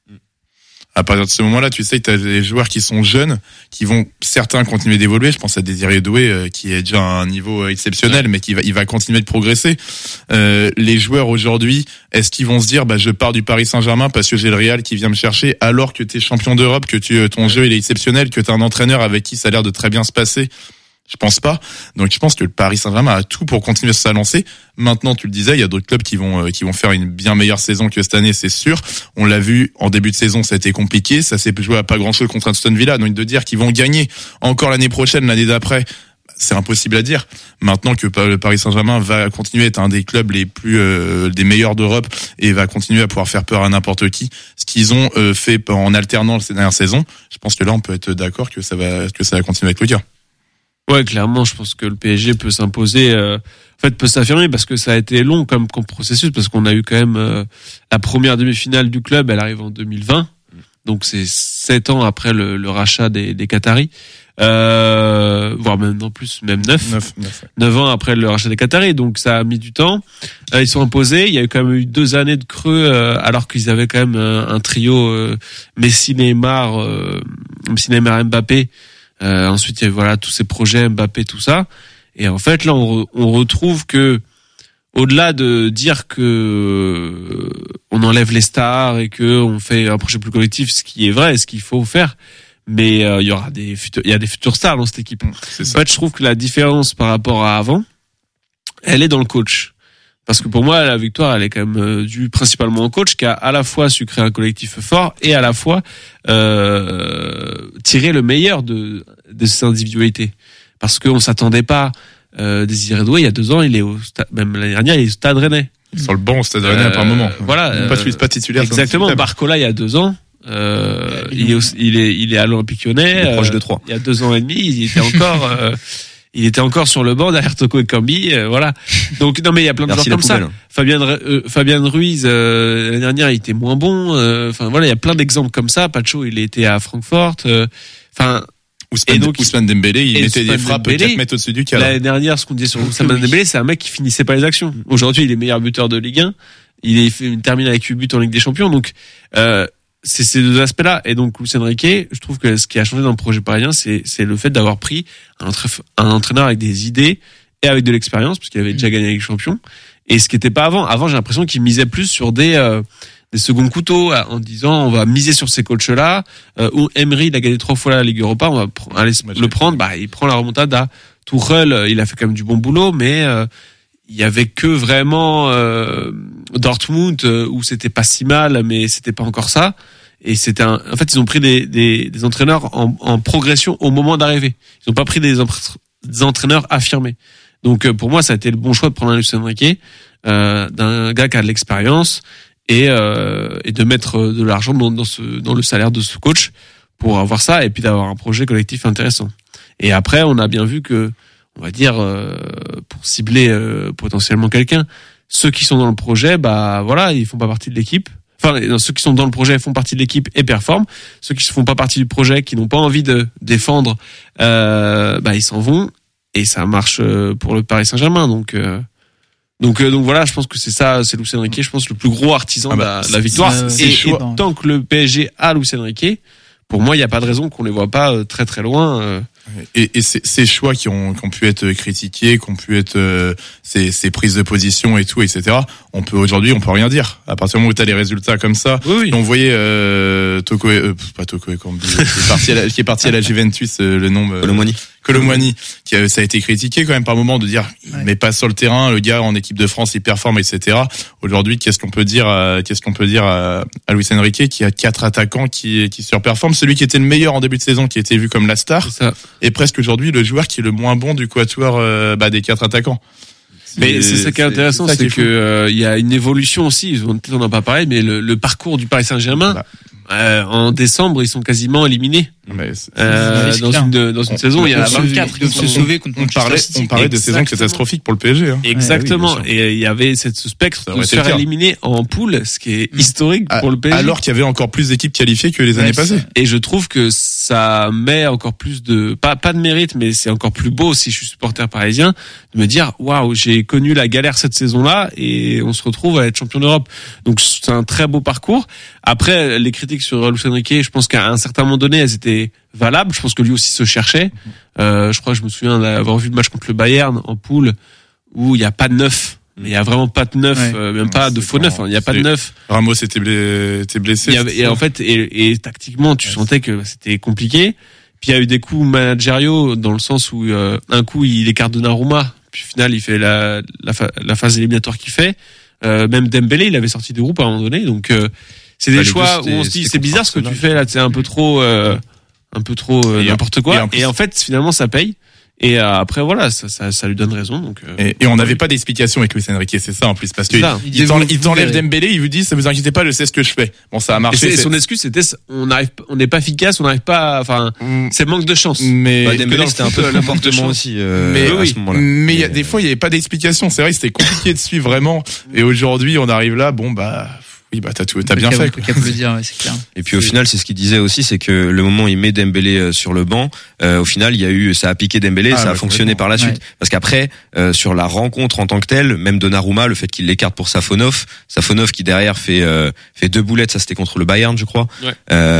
À partir de ce moment-là, tu sais que tu as des joueurs qui sont jeunes, qui vont certains continuer d'évoluer. Je pense à Désiré Doué euh, qui est déjà à un niveau exceptionnel, ouais. mais qui va, il va continuer de progresser. Euh, les joueurs aujourd'hui, est-ce qu'ils vont se dire, bah je pars du Paris Saint-Germain parce que j'ai le Real qui vient me chercher, alors que tu es champion d'Europe, que tu, ton jeu il est exceptionnel, que tu as un entraîneur avec qui ça a l'air de très bien se passer? Je pense pas. Donc je pense que le Paris Saint-Germain a tout pour continuer sa lancée. Maintenant, tu le disais, il y a d'autres clubs qui vont euh, qui vont faire une bien meilleure saison que cette année, c'est sûr. On l'a vu en début de saison, ça a été compliqué, ça s'est joué à pas grand-chose contre Aston Villa. Donc de dire qu'ils vont gagner encore l'année prochaine, l'année d'après, c'est impossible à dire. Maintenant que le Paris Saint-Germain va continuer à être un des clubs les plus euh, des meilleurs d'Europe et va continuer à pouvoir faire peur à n'importe qui, ce qu'ils ont euh, fait en alternant ces dernières saisons, je pense que là on peut être d'accord que ça va que ça va continuer avec le cas. Ouais, clairement, je pense que le P S G peut s'imposer, euh, en fait, peut s'affirmer parce que ça a été long comme, comme processus, parce qu'on a eu quand même euh, la première demi-finale du club, elle arrive en deux mille vingt, donc c'est sept ans après le, le rachat des, des Qataris, euh, voire même non plus, même neuf, neuf, neuf, ouais. neuf ans après le rachat des Qataris, donc ça a mis du temps. Euh, ils sont imposés, il y a eu quand même eu deux années de creux, euh, alors qu'ils avaient quand même un, un trio euh, Messi, Neymar, euh, Messi, Neymar, Mbappé. Euh, ensuite, il y a voilà tous ces projets Mbappé, tout ça. Et en fait, là, on, re, on retrouve que, au-delà de dire que euh, on enlève les stars et que on fait un projet plus collectif, ce qui est vrai, ce qu'il faut faire, mais euh, il y aura des futurs, il y a des futures stars dans cette équipe. C'est ça. En fait, je trouve que la différence par rapport à avant, elle est dans le coach. Parce que pour moi, la victoire, elle est quand même due principalement au coach qui a à la fois su créer un collectif fort et à la fois euh, tirer le meilleur de, de ses individualités. Parce qu'on s'attendait pas. Euh, Désiré Doué, il y a deux ans, il est au stade, même l'année dernière, il est au Stade Rennais. Sur le banc au Stade Rennais euh, par moment. Voilà. Pas, euh, pas titulaire. Exactement. Barcola, il y a deux ans. Euh, il est, au, il est, il est à l'Olympique Lyonnais. Euh, proche de trois. Il y a deux ans et demi, il était encore. euh, Il était encore sur le banc derrière Toko Ekambi, euh, voilà. Donc non mais il y a plein de Merci joueurs comme poubelle. ça. Fabien euh, Fabien Ruiz euh, l'année dernière il était moins bon. Enfin euh, voilà, il y a plein d'exemples comme ça. Pacho il était à Francfort. Enfin euh, Ousmane, donc, Ousmane Dembélé, il mettait des frappes Dembélé, quatre mètres au-dessus du cadre. L'année dernière, ce qu'on disait sur Ousmane oui. Dembélé, c'est un mec qui finissait pas les actions. Aujourd'hui, il est meilleur buteur de Ligue un. Il est fait, il termine avec huit buts en Ligue des Champions. Donc euh, c'est ces deux aspects-là. Et donc, Luis Enrique, je trouve que ce qui a changé dans le projet parisien, c'est, c'est le fait d'avoir pris un, entra- un entraîneur avec des idées et avec de l'expérience, parce qu'il avait déjà gagné avec les champions. Et ce qui n'était pas avant. Avant, j'ai l'impression qu'il misait plus sur des, euh, des seconds couteaux, en disant, on va miser sur ces coachs-là. Euh, ou Emery, il a gagné trois fois la Ligue Europa, on va pr- aller le prendre. Bah, il prend la remontada. Tuchel, il a fait quand même du bon boulot, mais, euh, il y avait que vraiment euh, Dortmund euh, où c'était pas si mal, mais c'était pas encore ça. Et c'était un... en fait ils ont pris des, des, des entraîneurs en, en progression au moment d'arriver. Ils ont pas pris des, des entraîneurs affirmés. Donc euh, pour moi ça a été le bon choix de prendre un Luis Enrique, euh, d'un gars qui a de l'expérience et, euh, et de mettre de l'argent dans, dans, ce, dans le salaire de ce coach pour avoir ça et puis d'avoir un projet collectif intéressant. Et après on a bien vu que on va dire euh, pour cibler euh, potentiellement quelqu'un, ceux qui sont dans le projet, bah voilà, ils font pas partie de l'équipe. enfin, ceux qui sont dans le projet font partie de l'équipe et performent. Ceux qui ne font pas partie du projet, qui n'ont pas envie de défendre, euh, bah ils s'en vont et ça marche pour le Paris Saint-Germain. Donc euh, donc euh, donc voilà, je pense que c'est ça, c'est Luis Enrique, je pense le plus gros artisan ah bah, de, la, de la victoire. Euh, et, et tant que le P S G a Luis Enrique, pour moi, il n'y a pas de raison qu'on les voit pas très très loin. Euh, Et, et ces, ces choix qui ont, qui ont pu être critiqués, qui ont pu être euh, ces, ces prises de position et tout, et cetera. On peut aujourd'hui, on peut rien dire. À partir du moment où tu as les résultats comme ça, oui, oui. on voyait euh, Toko, euh, pas Toko Ekambi, qui est parti à la, qui est parti à la Juventus, euh, le nom. Euh, Colomboigny. Colomboigny, qui a, ça a été critiqué quand même par moment de dire, il ouais. met pas sur le terrain, le gars en équipe de France, il performe, et cetera. Aujourd'hui, qu'est-ce qu'on peut dire, à, qu'est-ce qu'on peut dire à, à Luis Enrique, qui a quatre attaquants qui, qui surperforment. Celui qui était le meilleur en début de saison, qui était vu comme la star, c'est ça. et presque aujourd'hui le joueur qui est le moins bon du quatuor euh, bah, des quatre attaquants. Mais c'est ça qui est intéressant, c'est, c'est, c'est que euh, il y a une évolution aussi. Peut-être on n'en a pas parlé, mais le, le parcours du Paris Saint-Germain. Bah. Euh, en décembre, ils sont quasiment éliminés. Mais c'est, euh, c'est dans une dans une on, saison, il y a vingt-quatre. Ils se sauver contre on parlait on parlait de saison catastrophique pour le P S G. Hein. Exactement. Ouais, oui, et il y avait cette ce spectre de se faire éliminer en poule, ce qui est historique à, pour le P S G. Alors qu'il y avait encore plus d'équipes qualifiées que les ouais, années passées. Et je trouve que ça met encore plus de pas pas de mérite, mais c'est encore plus beau si je suis supporter parisien de me dire waouh, j'ai connu la galère cette saison-là et on se retrouve à être champion d'Europe. Donc c'est un très beau parcours. Après, les critiques sur Luis Enrique, je pense qu'à un certain moment donné, elles étaient valables. Je pense que lui aussi se cherchait. Euh, je crois que je me souviens d'avoir vu le match contre le Bayern en poule où il n'y a pas de neuf. Mais il y a vraiment pas de neuf, ouais. euh, même pas c'est de faux neuf. Il hein, n'y a pas de neuf. Ramos était blessé. Était blessé il y avait, et en fait, et, et tactiquement, tu ouais, sentais que c'était compliqué. Puis il y a eu des coups managériaux dans le sens où euh, un coup il écarte Donnarumma, puis au final il fait la la, la phase éliminatoire qu'il fait. Euh, même Dembélé, il avait sorti du groupe à un moment donné. Donc euh, c'est des bah, choix où on se dit c'est bizarre ce que tu fais là, c'est un peu trop, euh, un peu trop euh, n'importe quoi. Et en, plus, et en fait finalement ça paye. Et euh, après voilà, ça, ça, ça lui donne raison. Donc euh, et, et on n'avait pas d'explication avec Luis Enrique, c'est ça en plus, parce que il, il, t'enlève, il t'enlève Dembélé, il vous dit ça vous inquiétez pas, je sais ce que je fais. Bon, ça a marché. Et c'est, son excuse c'était on n'arrive, on n'est pas efficace, on n'arrive pas, enfin mm. c'est manque de chance. Mais bah, Dembélé c'était un peu l'apportement aussi. Euh, mais à oui, ce moment-là. mais il y a des fois il y avait pas d'explication. C'est vrai, c'était compliqué de suivre vraiment. Et aujourd'hui on arrive là, bon bah. Oui, bah t'as tout, t'as bien fait. Qu'à le dire, ouais, c'est clair. Et puis au final, c'est ce qu'il disait aussi, c'est que le moment où il met Dembélé sur le banc, euh, au final, il y a eu, ça a piqué Dembélé, ah, ça ouais, a fonctionné par la suite. Ouais. Parce qu'après, euh, sur la rencontre en tant que telle, même Donnarumma, le fait qu'il l'écarte pour Safonov, Safonov qui derrière fait euh, fait deux boulettes, ça c'était contre le Bayern, je crois. Ouais.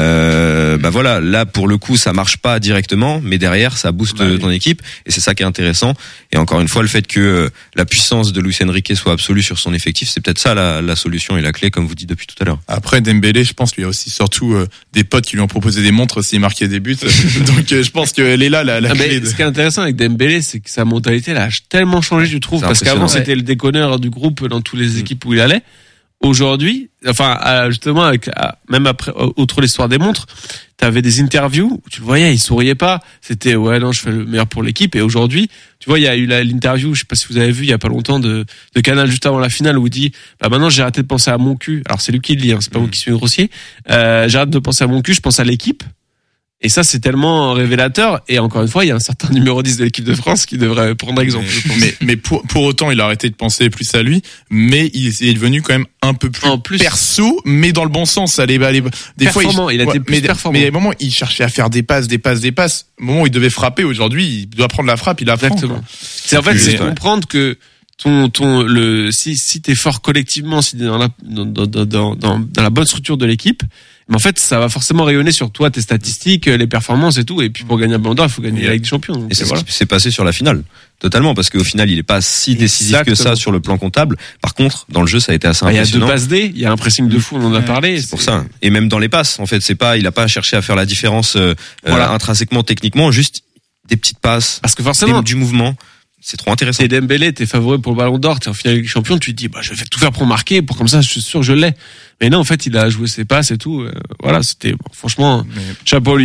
Euh, bah voilà, là pour le coup, ça marche pas directement, mais derrière, ça booste bah, ton oui. équipe, et c'est ça qui est intéressant. Et encore une fois, le fait que euh, la puissance de Luis Enrique soit absolue sur son effectif, c'est peut-être ça la, la solution et la clé, comme vous dites depuis tout à l'heure. Après Dembélé, je pense qu'il y a aussi surtout euh, des potes qui lui ont proposé des montres s'il marquait des buts. Donc euh, je pense qu'elle est là la, la ah clé. De... Ce qui est intéressant avec Dembélé, c'est que sa mentalité là a tellement changé, je trouve, c'est parce qu'avant ouais. c'était le déconneur du groupe dans toutes les équipes où il allait. Aujourd'hui, enfin justement avec même après outre l'histoire des montres, t'avais des interviews où tu le voyais, il souriait pas, c'était ouais non je fais le meilleur pour l'équipe. Et aujourd'hui, tu vois, il y a eu la, l'interview, je sais pas si vous avez vu il y a pas longtemps de de Canal juste avant la finale où il dit bah maintenant j'ai arrêté de penser à mon cul. Alors c'est lui qui le dit, hein, c'est pas mmh. moi qui suis grossier. Euh, j'arrête de penser à mon cul, je pense à l'équipe. Et ça, c'est tellement révélateur. Et encore une fois, il y a un certain numéro dix de l'équipe de France qui devrait prendre exemple. Mais, mais, mais pour, pour autant, il a arrêté de penser plus à lui. Mais il est devenu quand même un peu plus, plus perso, mais dans le bon sens. Allez, allez, des performant, fois, il, il a été plus mais, performant. Mais il y a des moments, il cherchait à faire des passes, des passes, des passes. Au moment où il devait frapper, aujourd'hui, il doit prendre la frappe, il la prend. Exactement. C'est en fait, c'est comprendre que ton, ton, le, si, si t'es fort collectivement, si t'es dans la, dans, dans, dans, dans, dans la bonne structure de l'équipe, mais en fait, ça va forcément rayonner sur toi, tes statistiques, les performances et tout. Et puis pour gagner un Ballon d'Or, il faut gagner la Ligue des Champions. Donc et c'est voilà. ce qui s'est passé sur la finale, totalement, parce qu'au final, il est pas si décisif Exactement. que ça sur le plan comptable. Par contre, dans le jeu, ça a été assez bah, impressionnant. Il y a deux passes D, il y a un pressing de fou, on en a ouais, parlé. C'est, c'est pour ça. Et même dans les passes, en fait, c'est pas, il a pas cherché à faire la différence euh, voilà. euh, intrinsèquement, techniquement, juste des petites passes, parce que forcément, du mouvement. C'est trop intéressant. Et Dembélé, t'es favori pour le Ballon d'Or, t'es en finale de Ligue des Champions, tu te dis, bah, je vais tout faire pour marquer, pour comme ça, je suis sûr que je l'ai. Mais non, en fait, il a joué ses passes et tout. Euh, voilà, c'était, bon, franchement, mais... chapeau lui.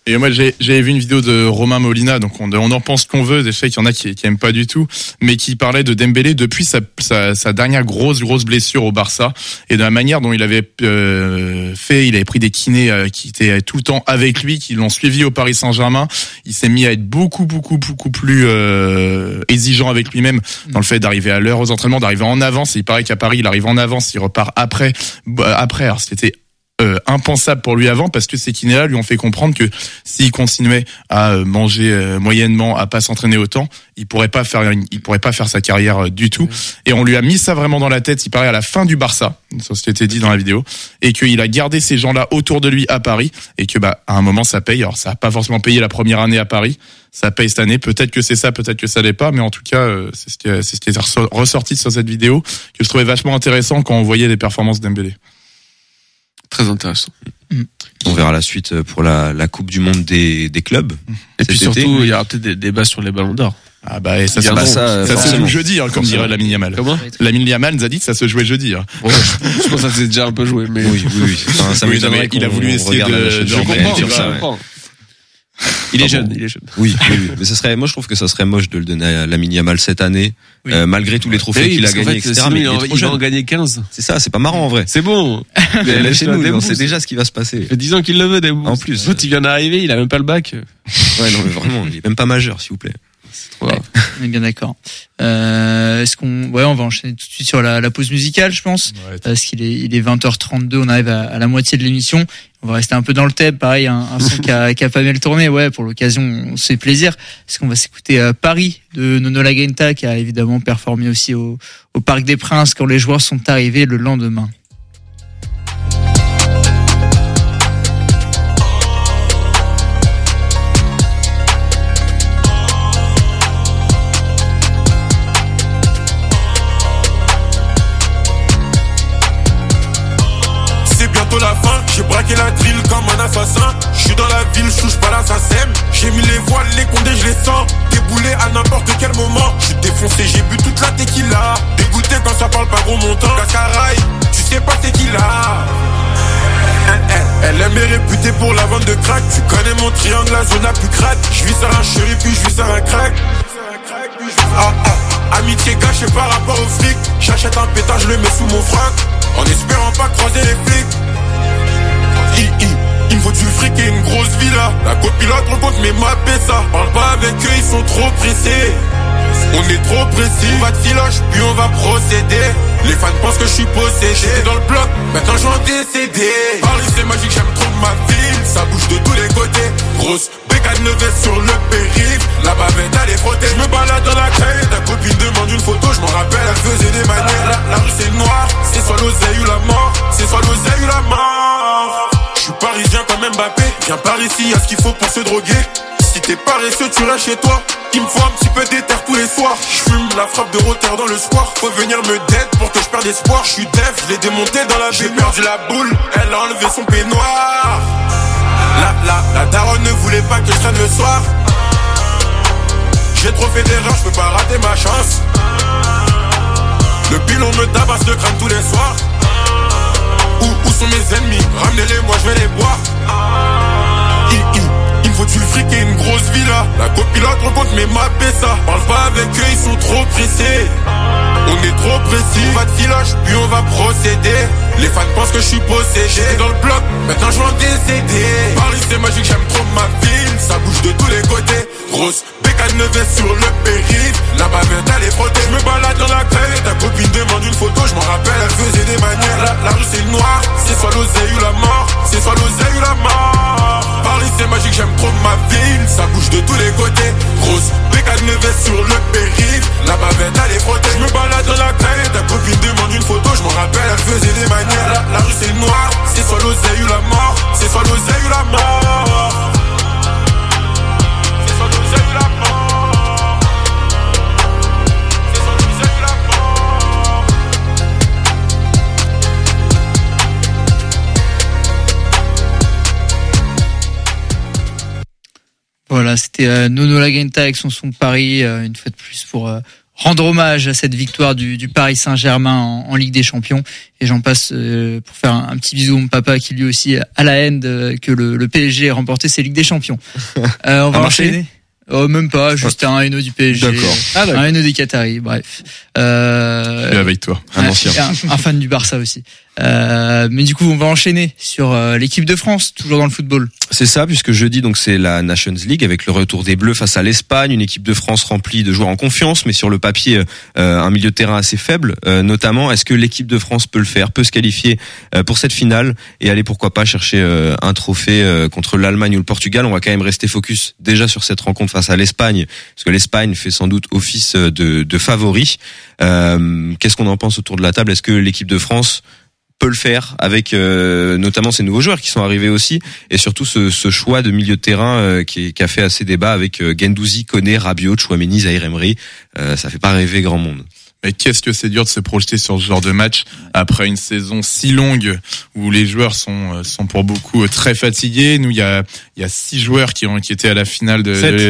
Et moi, j'ai, j'avais vu une vidéo de Romain Molina, donc on, on en pense qu'on veut, des faits qu'il y en a qui, qui aiment pas du tout, mais qui parlait de Dembélé depuis sa, sa, sa dernière grosse, grosse blessure au Barça, et de la manière dont il avait euh, fait, il avait pris des kinés euh, qui étaient tout le temps avec lui, qui l'ont suivi au Paris Saint-Germain. Il s'est mis à être beaucoup, beaucoup, beaucoup plus euh, exigeant avec lui-même dans le fait d'arriver à l'heure aux entraînements, d'arriver en avance. Et il paraît qu'à Paris, il arrive en avance, il repart après, après. Alors c'était Euh, impensable pour lui avant, parce que ces kinés-là lui ont fait comprendre que s'il continuait à euh, manger euh, moyennement, à pas s'entraîner autant, il pourrait pas faire une, il pourrait pas faire sa carrière euh, du tout. Oui. Et on lui a mis ça vraiment dans la tête, il paraît à la fin du Barça, ça s'était dit dans la vidéo, et qu'il a gardé ces gens-là autour de lui à Paris, et que bah à un moment ça paye. Alors ça a pas forcément payé la première année à Paris, ça paye cette année, peut-être que c'est ça, peut-être que ça l'est pas, mais en tout cas euh, c'est ce qui est, c'est ce qui est ressorti sur cette vidéo que je trouvais vachement intéressant quand on voyait les performances d'Dembélé. Très intéressant. Mmh. On verra la suite pour la, la Coupe du Monde des, des clubs. Et puis surtout, été. il y aura peut-être des débats sur les ballons d'or. Ah bah et ça, ça, bon, ça, ça se joue jeudi, hein, comme dirait Lamine Yamal. Comment Lamine Yamal nous a dit que ça se jouait jeudi. Hein. Ouais, je pense que ça s'est déjà un peu joué, mais oui, oui, oui. Enfin, ça oui, mais il a voulu essayer de, de, de comprendre ça. Ouais. Il est ah jeune, bon. il est jeune. Oui, oui, oui, mais ça serait, moi je trouve que ça serait moche de le donner à Lamine Yamal cette année, oui. euh, malgré tous les trophées oui, qu'il a gagnés, et cetera. Mais il, il, il va en gagner quinze. C'est ça, c'est pas marrant en vrai. C'est bon. Mais chez nous, on sait déjà ce qui va se passer. Ça fait dix ans qu'il le veut, des En plus. L'autre, il vient d'arriver, il a même pas le bac. Ouais, non, mais vraiment, il est même pas majeur, s'il vous plaît. Ouais, on est bien d'accord. Euh, est-ce qu'on, ouais, on va enchaîner tout de suite sur la, la pause musicale, je pense, ouais. Parce qu'il est, il est vingt heures trente-deux, on arrive à, à la moitié de l'émission. On va rester un peu dans le thème, pareil, un, un son qui a, qui a pas mal tourné, ouais, pour l'occasion, on se fait plaisir. Est-ce qu'on va s'écouter euh, Paris de Nono La Genta, qui a évidemment performé aussi au, au Parc des Princes quand les joueurs sont arrivés le lendemain. La fin, j'ai braqué la drill comme un assassin. J'suis dans la ville, j'touche pas l'assassin. J'ai mis les voiles, les condés, je les sens. Déboulé à n'importe quel moment. J'suis défoncé, j'ai bu toute la tequila. Dégoûté quand ça parle pas gros montant. Cascaraï, tu sais pas c'est qui là. Elle aime est réputée pour la vente de crack. Tu connais mon triangle, la zone la plus crade. J'vis sur un chéri, puis j'vis sur un crack. Ah, ah, amitié gâchée par rapport au flic. J'achète un pétard, je le mets sous mon froc. En espérant pas croiser les flics. I, I, il me faut du fric et une grosse villa. La copilote rencontre mes mappés ça. Parle pas avec eux, ils sont trop pressés. On est trop précis. On va de filoche, puis on va procéder. Les fans pensent que je suis possédé. J'étais dans le bloc, maintenant je vais en décéder. Paris c'est magique, j'aime trop ma ville. Ça bouge de tous les côtés. Grosse bécane veste sur le périph'. La bavette elle est frottée. Je me balade dans la caille. Ta copine demande une photo, je m'en rappelle, elle faisait des manières. La, la rue c'est noir, c'est soit l'oseille ou la mort. C'est soit l'oseille ou la mort. Je suis parisien comme Mbappé. Viens par ici, y'a ce qu'il faut pour se droguer. Si t'es paresseux, tu restes chez toi. Il me faut un petit peu d'éther tous les soirs. J'fume la frappe de Rotter dans le square. Faut venir me dead pour que je perde espoir. J'suis dev, je l'ai démonté dans la J'ai perdu la boule, elle a enlevé son peignoir. La, la, la daronne ne voulait pas que je traîne le soir. J'ai trop fait d'erreurs, je peux pas rater ma chance. Le pilon me tabasse le crâne tous les soirs. Où, où sont mes ennemis? Ramenez-les, moi je vais les boire. I, I. Il me faut du fric et une grosse villa. La copilote rencontre mes mappés ça. Parle pas avec eux, ils sont trop pressés. On est trop précis. On va de filoche, puis on va procéder. Les fans pensent que je suis possédé. J'étais dans le bloc, maintenant je vais en décéder. Paris c'est magique, j'aime trop ma ville. Ça bouge de tous les côtés. Grosse bécane veste sur le périph'. La bavette elle est frottée. Je me balade dans la caille. Ta copine demande une photo, je m'en rappelle, elle faisait des manières. La, la rue c'est le noir, c'est soit l'oseille ou la mort. C'est soit l'oseille ou la mort. Paris c'est magique, j'aime trop ma ville. Ça bouge de tous les côtés. Grosse bécane veste sur le périph'. La bavette elle est frottée. Je me balade dans la caille. Ta copine demande une photo, je m'en rappelle, elle faisait des manières. La, la rue c'est le noir, c'est soit l'oseille ou la mort. C'est soit l'oseille ou la mort. C'est soit l'oseille ou la mort. C'est soit l'oseille ou la mort. Voilà, c'était euh, Nono La Genta avec son son de Paris, euh, une fois de plus pour euh, rendre hommage à cette victoire du, du Paris Saint-Germain en, en Ligue des Champions. Et j'en passe euh, pour faire un, un petit bisou à mon papa qui lui aussi a la haine de, que le, le P S G ait remporté ses Ligues des Champions. Euh, on va enchaîner. Oh, même pas, juste un haineux du P S G. D'accord. Ah, d'accord. Un haineux des Qataris, bref. Euh, Je suis avec toi. Un ancien. Un, un fan du Barça aussi. Euh, mais du coup, on va enchaîner sur euh, l'équipe de France, toujours dans le football. C'est ça, puisque jeudi, donc c'est la Nations League avec le retour des Bleus face à l'Espagne, une équipe de France remplie de joueurs en confiance, mais sur le papier euh, un milieu de terrain assez faible. Euh, notamment, est-ce que l'équipe de France peut le faire, peut se qualifier euh, pour cette finale et aller pourquoi pas chercher euh, un trophée euh, contre l'Allemagne ou le Portugal? On va quand même rester focus déjà sur cette rencontre face à l'Espagne, parce que l'Espagne fait sans doute office de, de favori. Euh, qu'est-ce qu'on en pense autour de la table? Est-ce que l'équipe de France peut le faire avec euh, notamment ces nouveaux joueurs qui sont arrivés aussi, et surtout ce, ce choix de milieu de terrain euh, qui, qui a fait assez débat avec euh, Guendouzi, Koné, Rabiot, Chouameni, Zahir Emery. Euh, ça fait pas rêver grand monde. Mais qu'est-ce que c'est dur de se projeter sur ce genre de match après une saison si longue où les joueurs sont sont pour beaucoup très fatigués. Nous, il y a il y a six joueurs qui ont qui étaient à la finale de, de...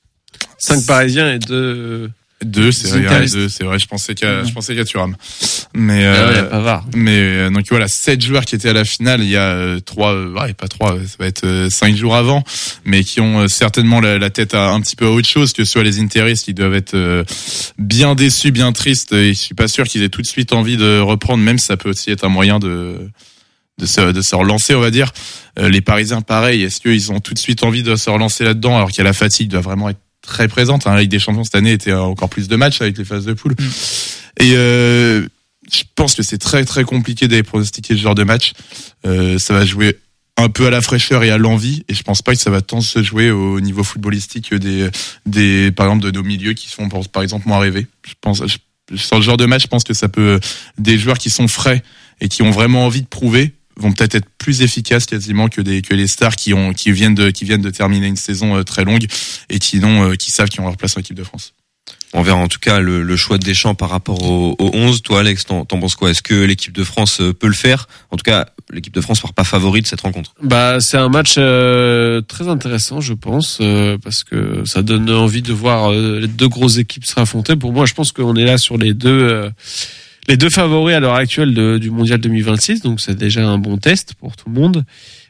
cinq Parisiens et deux. Deux, c'est vrai, deux, c'est vrai. Je pensais qu'à, je pensais qu'à Thuram. Mais, euh, euh, y a pas var. mais, euh, donc voilà, sept joueurs qui étaient à la finale il y a euh, trois, euh, ouais, pas trois, ça va être euh, cinq jours avant, mais qui ont euh, certainement la, la tête à un petit peu à autre chose, que ce soit les Interistes qui doivent être euh, bien déçus, bien tristes, et je suis pas sûr qu'ils aient tout de suite envie de reprendre, même si ça peut aussi être un moyen de, de se, de se relancer, on va dire. Euh, les Parisiens, pareil, est-ce qu'ils ont tout de suite envie de se relancer là-dedans, alors qu'il y a la fatigue, doit vraiment être très présente. Hein. La Ligue des Champions cette année était encore plus de matchs avec les phases de poule. Mmh. Et euh, je pense que c'est très très compliqué d'aller pronostiquer ce genre de match. Euh, ça va jouer un peu à la fraîcheur et à l'envie, et je pense pas que ça va tant se jouer au niveau footballistique des des par exemple de nos milieux qui font par exemple moins rêver. Je pense je, sur le genre de match, je pense que ça peut des joueurs qui sont frais et qui ont vraiment envie de prouver vont peut-être être plus efficaces quasiment que des que les stars qui ont qui viennent de qui viennent de terminer une saison euh, très longue et qui n'ont euh, qui savent qu'ils ont leur place en équipe de France. On verra en tout cas le, le choix de Deschamps par rapport au, au onze. Toi, Alex, t'en, t'en penses quoi? Est-ce que l'équipe de France peut le faire? En tout cas, l'équipe de France part pas favori de cette rencontre. Bah, c'est un match euh, très intéressant, je pense, euh, parce que ça donne envie de voir euh, les deux grosses équipes se affronter. Pour moi, je pense qu'on est là sur les deux. Euh, Les deux favoris à l'heure actuelle de, du Mondial deux mille vingt-six, donc c'est déjà un bon test pour tout le monde.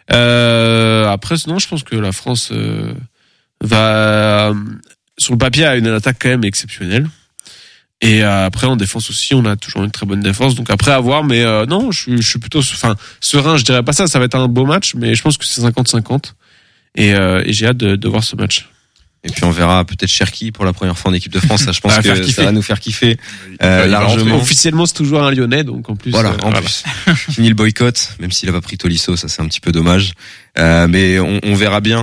Euh, après, sinon, je pense que la France euh, va, sur le papier, a une attaque quand même exceptionnelle. Et euh, après, en défense aussi, on a toujours une très bonne défense. Donc après, à voir. Mais euh, non, je, je suis plutôt, enfin, serein. Je dirais pas ça. Ça va être un beau match, mais je pense que c'est cinquante cinquante. Et, euh, et j'ai hâte de, de voir ce match. Et puis on verra peut-être Cherki pour la première fois en équipe de France. Ça, je pense ça que ça va nous faire kiffer euh, largement. Officiellement, c'est toujours un Lyonnais, donc en plus. Voilà, euh, en voilà. plus. Fini le boycott, même s'il a pas pris Tolisso, ça c'est un petit peu dommage. Euh, mais on, on verra bien.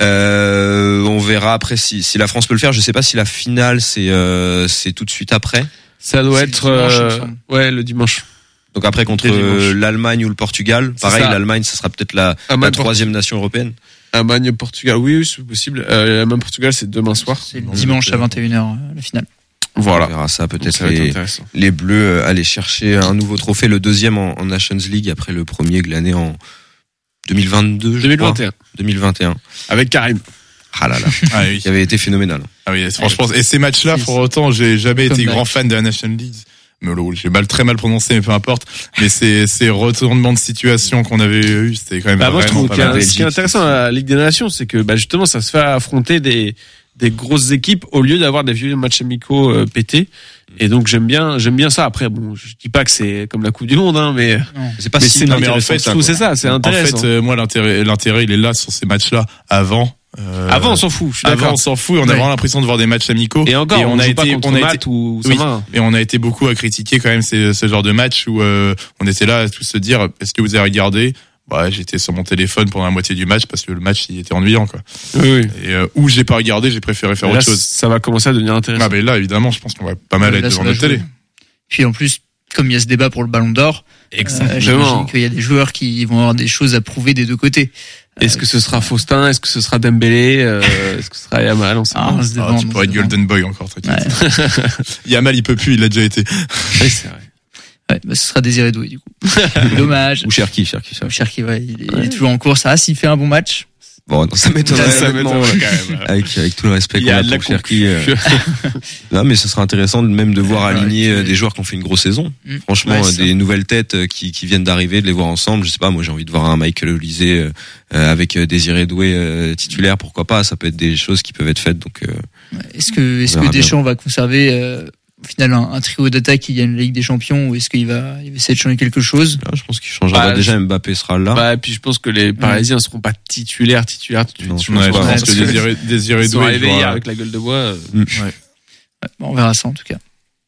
Euh, on verra après si, si la France peut le faire. Je sais pas si la finale c'est euh, c'est tout de suite après. Ça doit c'est être le dimanche, euh, ouais le dimanche. Donc après contre euh, l'Allemagne ou le Portugal. C'est Pareil, ça. l'Allemagne, ça sera peut-être la, Allemagne, la troisième nation européenne. Allemagne, Portugal, oui, oui, c'est possible. Euh, Allemagne, Portugal, c'est demain soir. C'est le dimanche à vingt et une heures, la finale. Voilà. On verra ça, Donc, peut-être ça va être les, intéressant. les Bleus euh, aller chercher un nouveau trophée, le deuxième en, en Nations League après le premier glané en deux mille vingt-deux, je deux mille vingt et un. crois. deux mille vingt et un. Avec Karim. Ah là là. Ah oui. Qui avait été phénoménal. Ah oui, franchement. Et ces matchs-là, pour autant, j'ai jamais été grand fan de la National League. Mais là, j'ai mal, très mal prononcé, mais peu importe. Mais ces, ces retournements de situation qu'on avait eu, c'était quand même Bah, moi, je vraiment trouve pas mal. que ce qui est intéressant à la Ligue des Nations, c'est que, bah, justement, ça se fait affronter des, des grosses équipes au lieu d'avoir des vieux matchs amicaux euh, pétés. Et donc, j'aime bien, j'aime bien ça. Après, bon, je dis pas que c'est comme la Coupe du Monde, hein, mais, C'est pas mais si c'est, non, mais en intéressant fait, que je ça, trouve quoi. c'est ça, c'est En intéressant. fait, euh, moi, l'intérêt, l'intérêt, il est là sur ces matchs-là avant. Euh, Avant, on s'en fout, je suis Avant, d'accord. on s'en fout. On a Ouais. vraiment l'impression de voir des matchs amicaux. Et encore, on, a joue été, pas contre on a Malte été, ou oui. Saint-Marin. et on a été beaucoup à critiquer quand même ces, ce genre de match où euh, on était là à tous se dire, est-ce que vous avez regardé? Bah, j'étais sur mon téléphone pendant la moitié du match parce que le match il était ennuyant, quoi. Oui, oui. Et euh, où j'ai pas regardé, j'ai préféré faire Mais là, autre chose. ça va commencer à devenir intéressant. Ah, mais là, évidemment, je pense qu'on va pas mal Là, être ça devant va notre jouer. télé. Puis en plus, comme il y a ce débat pour le Ballon d'Or, euh, j'imagine qu'il y a des joueurs qui vont avoir des choses à prouver des deux côtés. Est-ce que ce sera Faustin? Est-ce que ce sera Dembélé? euh, Est-ce que ce sera Yamal? On sait Ah, pas. on se Ah, demande, tu on pourrais se être demande. Golden Boy encore, t'inquiète. Ouais. Yamal, il peut plus, il l'a déjà été. Oui, c'est vrai. Ouais, bah, ce sera Désiré Doué, du coup. Dommage. Ou Cherki, Cherki, Cherki. Cherki, ouais, il est, il est toujours en course. Ah, s'il fait un bon match, Bon, non, ça m'étonnerait, Ça honnêtement, m'étonnerait ouais. quand même. avec avec tout le respect Il y qu'on a a de la pour Cherki. euh, concu. Non, mais ce serait intéressant de- même de voir Ouais, aligner ouais. euh, des joueurs qui ont fait une grosse saison. Mm. Franchement, Ouais, euh, c'est ça. des nouvelles têtes euh, qui qui viennent d'arriver, de les voir ensemble. Je sais pas, moi j'ai envie de voir un Michael Olise euh, euh, avec euh, Désiré Doué euh, titulaire, pourquoi pas. Ça peut être des choses qui peuvent être faites. Donc euh, Est-ce que, est-ce On que verra bien. Deschamps va conserver euh, au final un, un trio d'attaque qui gagne la Ligue des Champions ou est-ce qu'il va, il va essayer de changer quelque chose? là, je pense qu'il changera. Bah, Bah, déjà Mbappé sera là. Bah, et puis je pense que les Parisiens seront pas titulaires, titulaires tout de Non, suite. je Je Ouais, je pense pense pas. que Désiré, Désiré Ils sont Doué, arrivés jouera- hier avec la gueule de bois. euh, Ouais, bon, on verra ça en tout cas.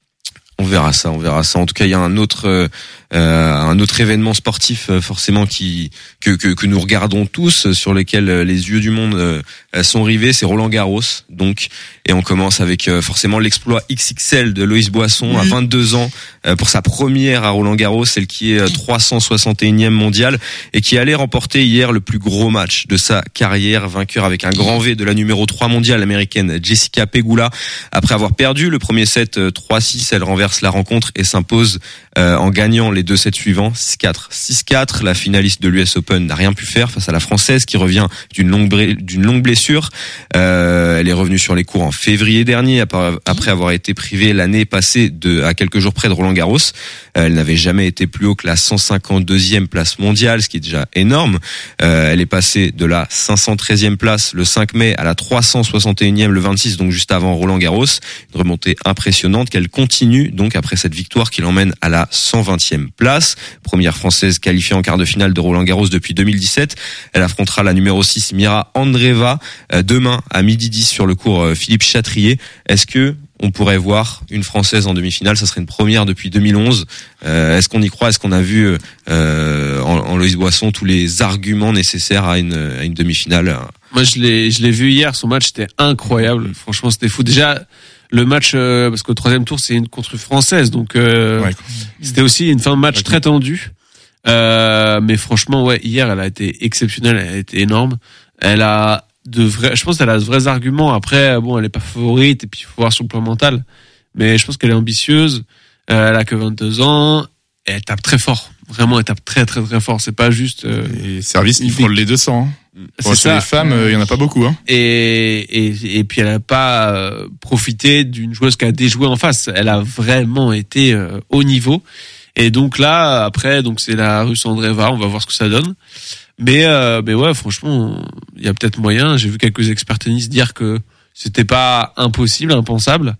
On verra ça, on verra ça. En tout cas, il y a un autre, euh, euh, un autre événement sportif euh, forcément qui que, que que nous regardons tous, euh, sur lesquels euh, les yeux du monde euh, sont rivés. C'est Roland Garros, donc, et on commence avec euh, forcément l'exploit X X L de Loïs Boisson à vingt-deux ans euh, pour sa première à Roland Garros, celle qui est euh, trois cent soixante et unième mondiale et qui allait remporter hier le plus gros match de sa carrière, vainqueur avec un grand V de la numéro trois mondiale américaine Jessica Pegula. Après avoir perdu le premier set euh, trois six, elle renverse la rencontre et s'impose euh, en gagnant les deux sets suivants, six quatre, six quatre. La finaliste de l'U S Open n'a rien pu faire face à la Française qui revient d'une longue bra- d'une longue blessure. Euh, elle est revenue sur les cours en février dernier après après avoir été privée l'année passée de à quelques jours près de Roland Garros. Euh, elle n'avait jamais été plus haut que la cent cinquante-deuxième place mondiale, ce qui est déjà énorme. Euh, elle est passée de la cinq cent treizième place le cinq mai à la trois cent soixante et unième le vingt-six, donc juste avant Roland Garros. Une remontée impressionnante qu'elle continue donc après cette victoire qui l'emmène à la cent vingtième place. Première française qualifiée en quart de finale de Roland Garros depuis deux mille dix-sept. Elle affrontera la numéro six Mira Andreeva euh, demain à midi dix sur le cours euh, Philippe Chatrier. Est-ce que on pourrait voir une Française en demi-finale? Ça serait une première depuis deux mille onze. Euh, est-ce qu'on y croit? Est-ce qu'on a vu euh, en, en Loïs Boisson tous les arguments nécessaires à une, à une demi-finale? Moi, je l'ai, je l'ai vu hier. Son match était incroyable. Franchement, c'était fou. Déjà, le match, euh, parce qu'au troisième tour, c'est une contre une française, donc euh, Ouais. c'était aussi une fin de match très tendue. Euh, mais franchement, ouais, hier, elle a été exceptionnelle. Elle a été énorme. Elle a de vrais, je pense qu'elle a de vrais arguments. Après, bon, elle est pas favorite et puis il faut voir sur le plan mental. Mais je pense qu'elle est ambitieuse. Euh, elle a que vingt-deux ans. Et elle tape très fort. Vraiment, elle tape très très très fort. C'est pas juste. Euh, Et service, ils frôlent les deux cents. Hein. c'est Bon, chez ça. les femmes, il y en a pas beaucoup. Hein. Et, et, et puis elle a pas euh, profité d'une joueuse qui a déjoué en face. Elle a vraiment été euh, haut niveau. Et donc là, après, donc c'est la Russe Andreeva. On va voir ce que ça donne. Mais, euh, mais ouais, franchement, il y a peut-être moyen. J'ai vu quelques experts tennis dire que c'était pas impossible, impensable.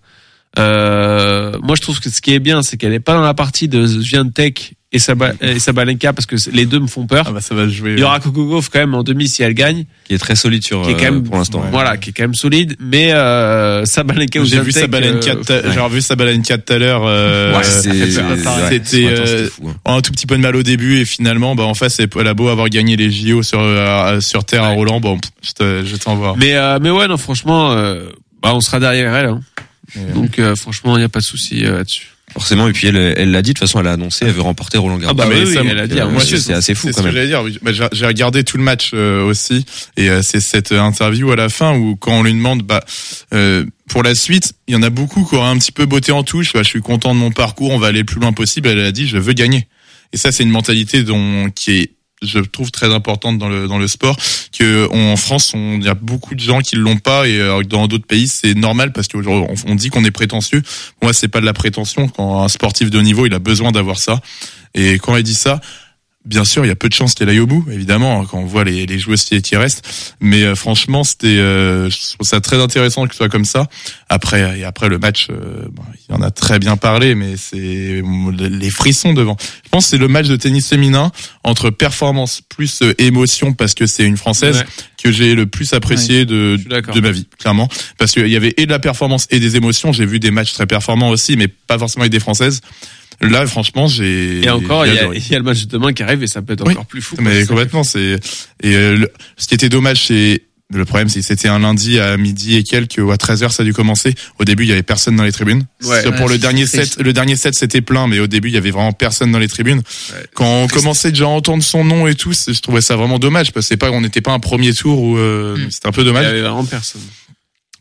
Euh, moi, je trouve que ce qui est bien, c'est qu'elle est pas dans la partie de Swiatek et Saba- et Sabalenka parce que les deux me font peur. Ah bah ça va se jouer. Il y aura Coco Gauff quand même en demi si elle gagne. Qui est très solide sur Qui est quand euh, même- pour l'instant. Ouais. Voilà, qui est quand même solide, mais euh, Sabalenka ou J'ai vu Swiatek, Sabalenka, euh, ta- j'ai revu Sabalenka tout à l'heure. Euh, Ouais, c'est, fait c'est- peur. ouais, C'était, ce matin, euh, c'était fou, hein. un tout petit peu de mal au début et finalement, bah en face, elle a beau avoir gagné les J O sur euh, sur terre à Ouais. Roland, bon, je te, je t'envoie. mais euh, mais ouais, non, franchement, euh, bah on sera derrière elle. Hein. Et, Donc euh, franchement, il y a pas de souci euh, là-dessus. Forcément, et puis elle, elle l'a dit, de toute façon, elle a annoncé, elle veut remporter Roland Garros. Ah bah mais oui, ça, oui, elle a dit. euh, à moi, moitié, c'est assez fou C'est quand ce que même. j'allais dire. oui. Bah, j'ai j'ai regardé tout le match euh, aussi, et euh, c'est cette interview à la fin où quand on lui demande, bah, euh, pour la suite, il y en a beaucoup qui auraient un petit peu botté en touche. Bah, je suis content de mon parcours, on va aller le plus loin possible. Elle a dit, je veux gagner. Et ça, c'est une mentalité dont qui est, je trouve, très importante dans le dans le sport. Que on, en France, on, il y a beaucoup de gens qui l'ont pas, et euh, dans d'autres pays, c'est normal parce qu'aujourd'hui, on, on dit qu'on est prétentieux. Moi, c'est pas de la prétention. Quand un sportif de haut niveau, il a besoin d'avoir ça. Et quand elle dit ça, bien sûr, il y a peu de chances qu'elle aille au bout, évidemment, quand on voit les, les joueuses qui, qui restent. Mais euh, franchement, c'était, euh, je trouve ça très intéressant que ce soit comme ça. Après, et après le match, euh, bon, il y en a très bien parlé, mais c'est les frissons devant. Je pense que c'est le match de tennis féminin entre performance plus euh, émotion, parce que c'est une Française, Ouais. que j'ai le plus apprécié Je de, suis d'accord. de ma vie, clairement. Parce qu'il y avait et de la performance et des émotions. J'ai vu des matchs très performants aussi, mais pas forcément avec des Françaises. Là, franchement, j'ai... Et encore, j'ai il y, a, adoré. il y a le match de demain qui arrive et ça peut être Oui. encore plus fou. Mais quoi. complètement, c'est et euh, le- ce qui était dommage, c'est le problème, c'est que c'était un lundi à midi et quelques ou à treize heures ça a dû commencer. Au début, il y avait personne dans les tribunes. Ouais. C'est pour Ouais, le c'est dernier triste. set, le dernier set c'était plein, mais au début, il y avait vraiment personne dans les tribunes. Quand on triste. commençait déjà à entendre son nom et tout, c'est- je trouvais ça vraiment dommage parce que c'est pas, on n'était pas un premier tour où euh, Mm. c'était un peu Il y dommage. avait vraiment personne.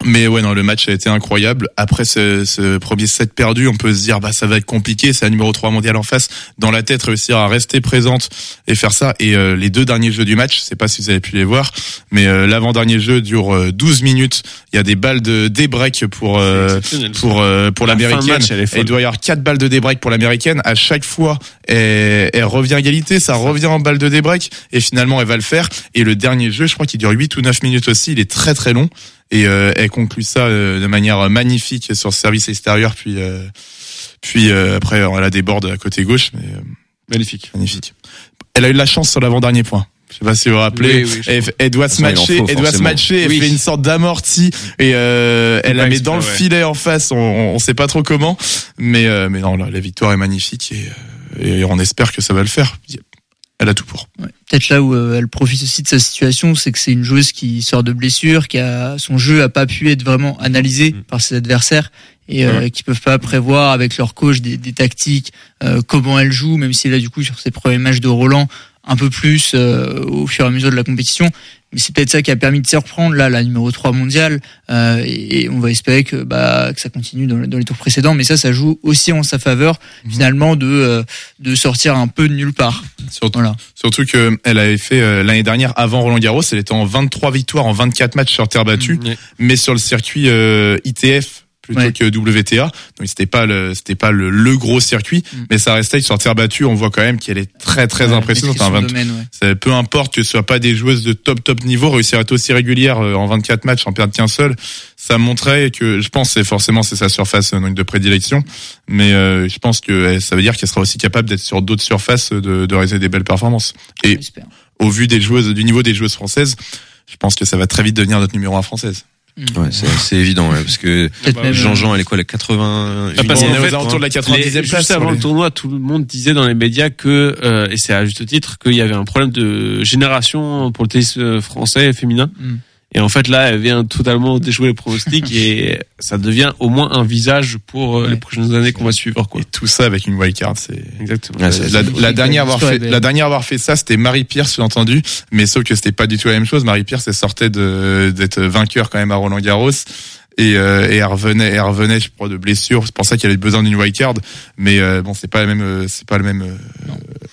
Mais ouais, non, le match a été incroyable. Après ce, ce premier set perdu, on peut se dire, bah, ça va être compliqué. C'est la numéro trois mondiale en face. Dans la tête, réussir à rester présente et faire ça. Et euh, les deux derniers jeux du match, je sais pas si vous avez pu les voir, mais euh, l'avant-dernier jeu dure euh, douze minutes. Il y a des balles de débreak pour euh, pour euh, pour la l'américaine. Et il doit y avoir quatre balles de débreak pour l'américaine. À chaque fois, elle, elle revient à égalité. Ça revient en balle de débreak. Et finalement, elle va le faire. Et le dernier jeu, je crois qu'il dure huit ou neuf minutes aussi. Il est très très long. Et euh, elle conclut ça euh, de manière magnifique sur le service extérieur, puis euh, puis euh, après elle a des boards à côté gauche, mais euh, magnifique, magnifique. Elle a eu de la chance sur l'avant-dernier point. Je sais pas si vous vous rappelez. Oui, oui, elle, elle doit se matcher, faut, elle doit se matcher. Elle oui. fait une sorte d'amorti et euh, elle la met dans le ouais. filet en face. On, on sait pas trop comment, mais euh, mais non, la, la victoire est magnifique et, et on espère que ça va le faire. Elle a tout pour. Ouais. Peut-être là où euh, elle profite aussi de sa situation, c'est que c'est une joueuse qui sort de blessure, qui a son jeu a pas pu être vraiment analysé mmh. par ses adversaires et euh, ouais. qui peuvent pas prévoir avec leur coach des, des tactiques, euh, comment elle joue, même si là du coup sur ses premiers matchs de Roland un peu plus euh, au fur et à mesure de la compétition. Mais c'est peut-être ça qui a permis de se reprendre là, la numéro trois mondiale, euh, et on va espérer que bah que ça continue dans, dans les tours précédents. Mais ça, ça joue aussi en sa faveur mmh. finalement de euh, de sortir un peu de nulle part. Surtout, voilà. surtout que elle avait fait euh, l'année dernière avant Roland Garros, elle était en vingt-trois victoires en vingt-quatre matchs sur terre battue, mmh. mais sur le circuit euh, I T F plutôt ouais. que W T A. Donc c'était pas le c'était pas le, le gros circuit, mmh. mais ça restait sur terre battue, on voit quand même qu'elle est très très ouais, impressionnante. Enfin, domaine, ouais. ça, peu importe que ce soit pas des joueuses de top top niveau, réussir à être aussi régulière en vingt-quatre matchs, en perdre qu'un seul, ça montrait que je pense c'est forcément c'est sa surface donc de prédilection, mais euh, je pense que ça veut dire qu'elle sera aussi capable d'être sur d'autres surfaces de de réaliser des belles performances. Et J'espère. Au vu des joueuses du niveau des joueuses françaises, je pense que ça va très vite devenir notre numéro un française. Ouais, c'est, c'est évident, ouais, parce que Jean-Jean, elle est quoi, la quatre-vingts, ah, parce qu'en fait, autour de la quatre-vingt-dixième place. Juste avant les... le tournoi, tout le monde disait dans les médias que, euh, et c'est à juste titre, qu'il y avait un problème de génération pour le tennis français féminin. Mm. Et en fait, là, elle vient totalement déjouer les pronostics et ça devient au moins un visage pour ouais. les prochaines années qu'on va suivre, quoi. Et tout ça avec une wildcard, c'est exactement. Ouais, c'est, la, c'est la dernière avoir fait, la dernière avoir fait ça, c'était Marie Pierce, j'ai entendu, mais sauf que c'était pas du tout la même chose. Marie Pierce, elle sortait de d'être vainqueur quand même à Roland Garros. Et, euh, et elle revenait, elle revenait, je crois, de blessure. C'est pour ça qu'elle avait besoin d'une wildcard. Mais euh, bon, c'est pas la même, c'est pas le même, euh,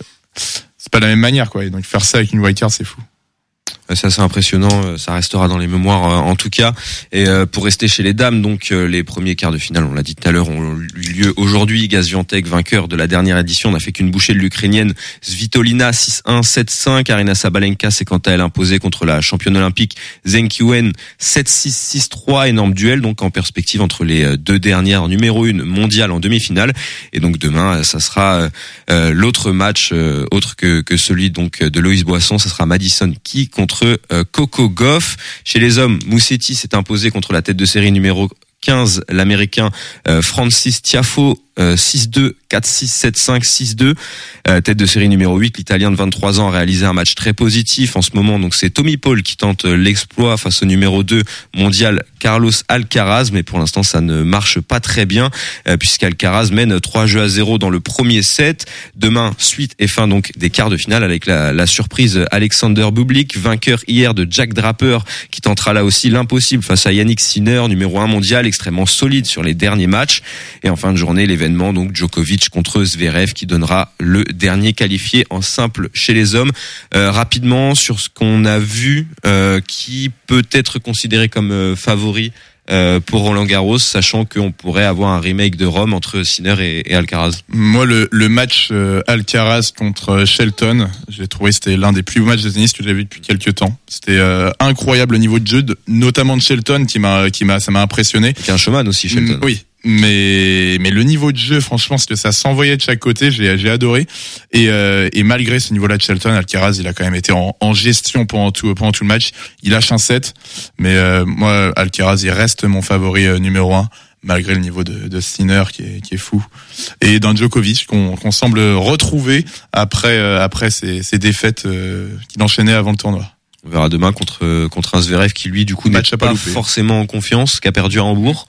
c'est pas la même manière, quoi. Et donc faire ça avec une wildcard, c'est fou. C'est assez impressionnant, ça restera dans les mémoires en tout cas. Et pour rester chez les dames, donc les premiers quarts de finale, on l'a dit tout à l'heure, ont eu lieu aujourd'hui. Gaziantep, vainqueur de la dernière édition, n'a fait qu'une bouchée de l'Ukrainienne Svitolina six un, sept cinq. Arina Sabalenka s'est quant à elle imposée contre la championne olympique Zheng Qiwen sept six, six trois. Énorme duel donc en perspective entre les deux dernières numéro une mondiale en demi-finale. Et donc demain, ça sera euh, l'autre match euh, autre que, que celui donc de Loïs Boisson, ça sera Madison Key contre Euh, Coco Gauff. Chez les hommes, Musetti s'est imposé contre la tête de série numéro quinze, l'américain euh, Francis Tiafoe, euh, six deux, quatre six, sept cinq, six deux. Euh, tête de série numéro huit, l'italien de vingt-trois ans a réalisé un match très positif en ce moment. Donc c'est Tommy Paul qui tente l'exploit face au numéro deux mondial Carlos Alcaraz, mais pour l'instant ça ne marche pas très bien euh, puisqu'Alcaraz mène trois jeux à zéro dans le premier set. Demain, suite et fin donc des quarts de finale avec la, la surprise Alexander Bublik, vainqueur hier de Jack Draper, qui tentera là aussi l'impossible face à Yannick Sinner, numéro un mondial, extrêmement solide sur les derniers matchs. Et en fin de journée, l'événement donc Djokovic contre Zverev qui donnera le dernier qualifié en simple chez les hommes. Euh, rapidement sur ce qu'on a vu, euh, qui peut être considéré comme euh, favori euh, pour Roland Garros, sachant qu'on pourrait avoir un remake de Rome entre Sinner et, et Alcaraz. Moi, le, le match euh, Alcaraz contre Shelton, j'ai trouvé que c'était l'un des plus beaux matchs de tennis que j'ai vu depuis quelques temps. C'était euh, incroyable le niveau de jeu, de, notamment de Shelton, qui m'a, qui m'a, ça m'a impressionné. C'est un showman aussi, Shelton. Mm, oui. Mais mais le niveau de jeu, franchement, c'est que ça s'envoyait de chaque côté, j'ai j'ai adoré. Et euh, et malgré ce niveau-là de Shelton, Alcaraz, il a quand même été en, en gestion pendant tout pendant tout le match. Il lâche un set, mais euh, moi, Alcaraz, il reste mon favori euh, numéro un, malgré le niveau de, de Sinner qui est qui est fou. Et d'un Djokovic qu'on qu'on semble retrouver après euh, après ses ses défaites euh, qu'il enchaînait avant le tournoi. On verra demain contre contre un Zverev qui lui du coup n'est pas, pas forcément en confiance, qui a perdu à Hambourg.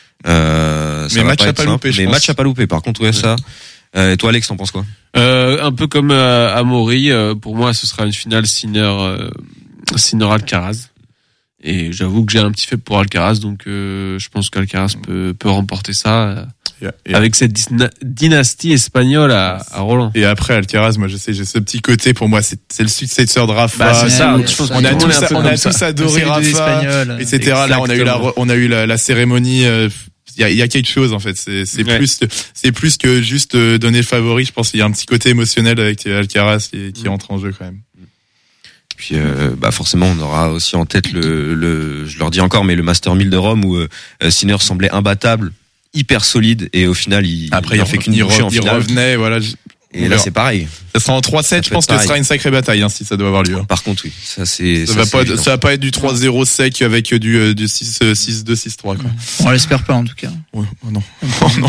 Euh, mais match à pas louper, mais match à pas louper. Par contre, ouais, ouais. ça. Euh, et toi, Alex, t'en penses quoi? Euh, un peu comme euh, Amaury, euh, pour moi, ce sera une finale Sinner, euh, Sinner Alcaraz. Et j'avoue que j'ai un petit faible pour Alcaraz, donc euh, je pense qu'Alcaraz peut, peut remporter ça euh, et, et avec cette dyna- dynastie espagnole à, à Roland. Et après Alcaraz, moi je sais, j'ai ce petit côté pour moi, c'est, c'est le successeur de Rafa. Bah, c'est ça. Ouais, Je pense on a tous, tous, on a tous adoré Rafa, et cetera. Là, on a eu la, on a eu la, la cérémonie. Euh, Il y a, il y a quelque chose en fait. C'est, c'est ouais. plus, c'est plus que juste donner favori. Je pense qu'il y a un petit côté émotionnel avec Alcaraz qui, qui mmh. entre en jeu quand même. Puis euh, bah forcément on aura aussi en tête le, le je leur dis encore mais le Master mille de Rome où euh, Sinner semblait imbattable, hyper solide et au final il après il en fait qu'une il, bouchée en il finale. revenait voilà. Et là c'est pareil. Ça sera en trois sept, je pense que ce sera une sacrée bataille hein, si ça doit avoir lieu. Par contre oui, ça c'est ça, ça, va c'est pas évident. ça va pas être du trois zéro sec avec du du six six deux six trois quoi. On l'espère pas en tout cas. Ouais, oh non. Oh non.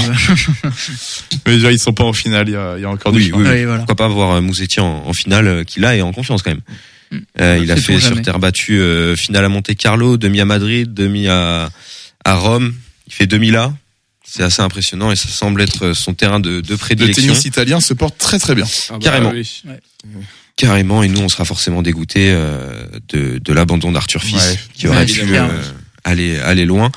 Mais déjà ils sont pas en finale, il y a il y a encore oui, du oui, oui. Oui, voilà. Pourquoi pas avoir Musetti en, en finale qui là est en confiance quand même. Euh, il a fait sur terre battue euh, finale à Monte Carlo, demi à Madrid, demi à à Rome. Il fait demi là. C'est assez impressionnant et ça semble être son terrain de, de prédilection. Le tennis italien se porte très très bien. Ah bah, carrément. Oui. Ouais. Carrément. Et nous, on sera forcément dégoûtés euh, de, de l'abandon d'Arthur Fils, ouais. qui aurait ouais, pu euh, aller aller loin.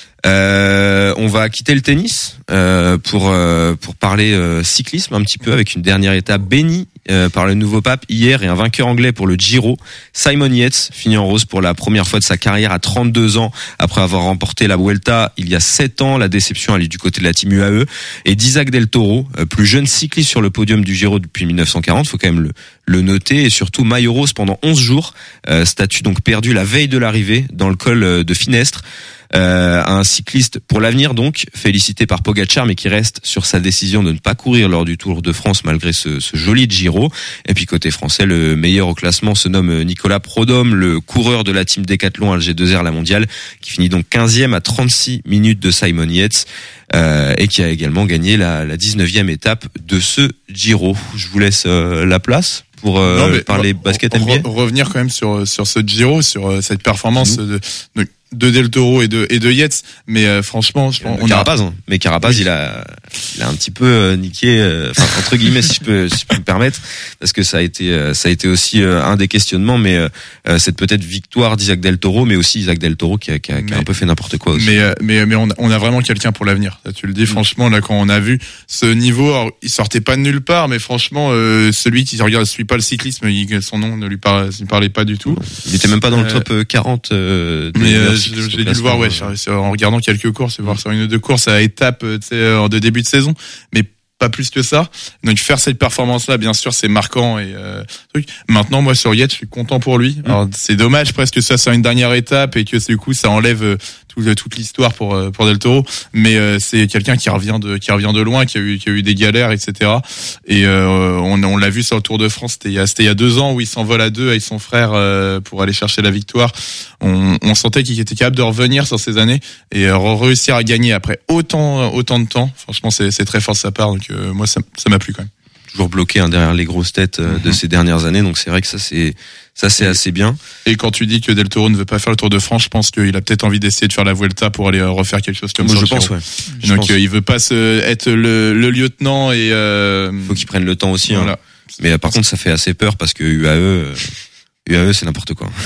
Euh, on va quitter le tennis euh, pour euh, pour parler euh, cyclisme un petit peu avec une dernière étape bénie euh, par le nouveau pape hier et un vainqueur anglais pour le Giro. Simon Yates finit en rose pour la première fois de sa carrière à trente-deux ans après avoir remporté la Vuelta il y a sept ans. La déception elle est du côté de la team U A E et d'Isaac Del Toro, euh, plus jeune cycliste sur le podium du Giro depuis mille neuf cent quarante. Faut quand même le le noter et surtout maillot rose pendant onze jours. Euh, statut donc perdu la veille de l'arrivée dans le col de Finestre. Euh, un cycliste pour l'avenir donc, félicité par Pogacar mais qui reste sur sa décision de ne pas courir lors du Tour de France malgré ce, ce joli Giro. Et puis côté français, le meilleur au classement se nomme Nicolas Prodhomme, le coureur de la team Decathlon à G deux R la mondiale, qui finit donc quinzième à trente-six minutes de Simon Yates euh, et qui a également gagné la, la dix-neuvième étape de ce Giro. Je vous laisse euh, la place pour euh, non, parler re- basket N B A. Re- revenir quand même sur sur ce Giro, sur euh, cette performance mmh. de, de de Del Toro et de et de Yates, mais euh, franchement je pense on Carapaz a... hein. mais Carapaz oui. il a il a un petit peu euh, niqué euh, enfin entre guillemets si je peux si je peux me permettre parce que ça a été euh, ça a été aussi euh, un des questionnements mais euh, cette peut-être victoire d'Isaac Del Toro mais aussi Isaac Del Toro qui a qui a, mais, qui a un peu fait n'importe quoi aussi. Mais euh, mais mais on a, on a vraiment quelqu'un pour l'avenir. Là, tu le dis mmh. franchement là quand on a vu ce niveau, alors, il sortait pas de nulle part mais franchement euh, celui qui regarde suit pas le cyclisme, il, son nom ne lui parlait, ne parlait pas du tout. Il était même pas dans le top quarante euh, mais euh, j'ai, j'ai dû le voir ouais en regardant quelques courses, voir sur une ou deux courses à étapes tu sais de début de saison, mais pas plus que ça. Donc faire cette performance là bien sûr c'est marquant et euh, truc. Maintenant moi sur Yates je suis content pour lui. Alors c'est dommage presque que ça soit une dernière étape et que du coup ça enlève euh, tout, toute l'histoire pour euh, pour Del Toro, mais euh, c'est quelqu'un qui revient de qui revient de loin, qui a eu qui a eu des galères etc. Et euh, on on l'a vu sur le Tour de France, c'était il y a c'était il y a deux ans où il s'envole à deux avec son frère euh, pour aller chercher la victoire. On, on sentait qu'il était capable de revenir sur ces années et euh, réussir à gagner après autant autant de temps. Franchement c'est c'est très fort de sa part. Donc euh, moi ça ça m'a plu quand même. Toujours bloqué hein, derrière les grosses têtes euh, mm-hmm. de ces dernières années, donc c'est vrai que ça c'est ça c'est assez bien. Et quand tu dis que Del Toro ne veut pas faire le Tour de France, je pense qu'il a peut-être envie d'essayer de faire la Vuelta pour aller refaire quelque chose comme moi, ça. Je pense ouais. Je donc pense. Euh, il veut pas se, être le, le lieutenant et euh... faut qu'il prenne le temps aussi. Voilà. Hein. Mais euh, par contre ça fait assez peur parce que U A E euh, U A E c'est n'importe quoi.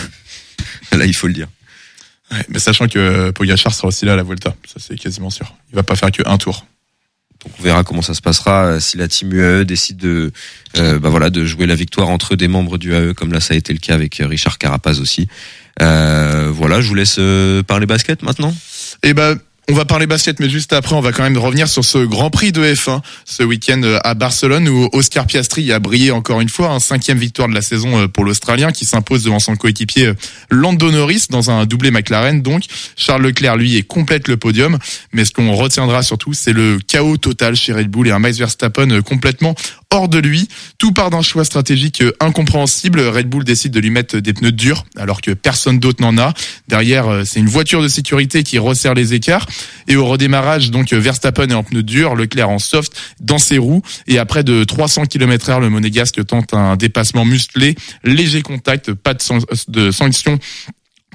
Là il faut le dire. Ouais, mais sachant que Pogacar sera aussi là à la Vuelta, ça c'est quasiment sûr. Il va pas faire que un tour. Donc on verra comment ça se passera si la team U A E décide de euh, bah voilà de jouer la victoire entre des membres du U A E comme là ça a été le cas avec Richard Carapaz aussi. Euh, voilà, je vous laisse euh, parler basket maintenant. Et ben bah, on va parler basket, mais juste après, on va quand même revenir sur ce Grand Prix de F un ce week-end à Barcelone où Oscar Piastri a brillé encore une fois, un cinquième victoire de la saison pour l'Australien qui s'impose devant son coéquipier Lando Norris dans un doublé McLaren. Donc Charles Leclerc, lui, est complète le podium, mais ce qu'on retiendra surtout, c'est le chaos total chez Red Bull et un Max Verstappen complètement hors de lui. Tout part d'un choix stratégique incompréhensible. Red Bull décide de lui mettre des pneus durs alors que personne d'autre n'en a. Derrière, c'est une voiture de sécurité qui resserre les écarts. Et au redémarrage, donc Verstappen est en pneus durs, Leclerc en soft dans ses roues. Et à près de trois cents kilomètres heure, le Monégasque tente un dépassement musclé, léger contact, pas de, san- de sanction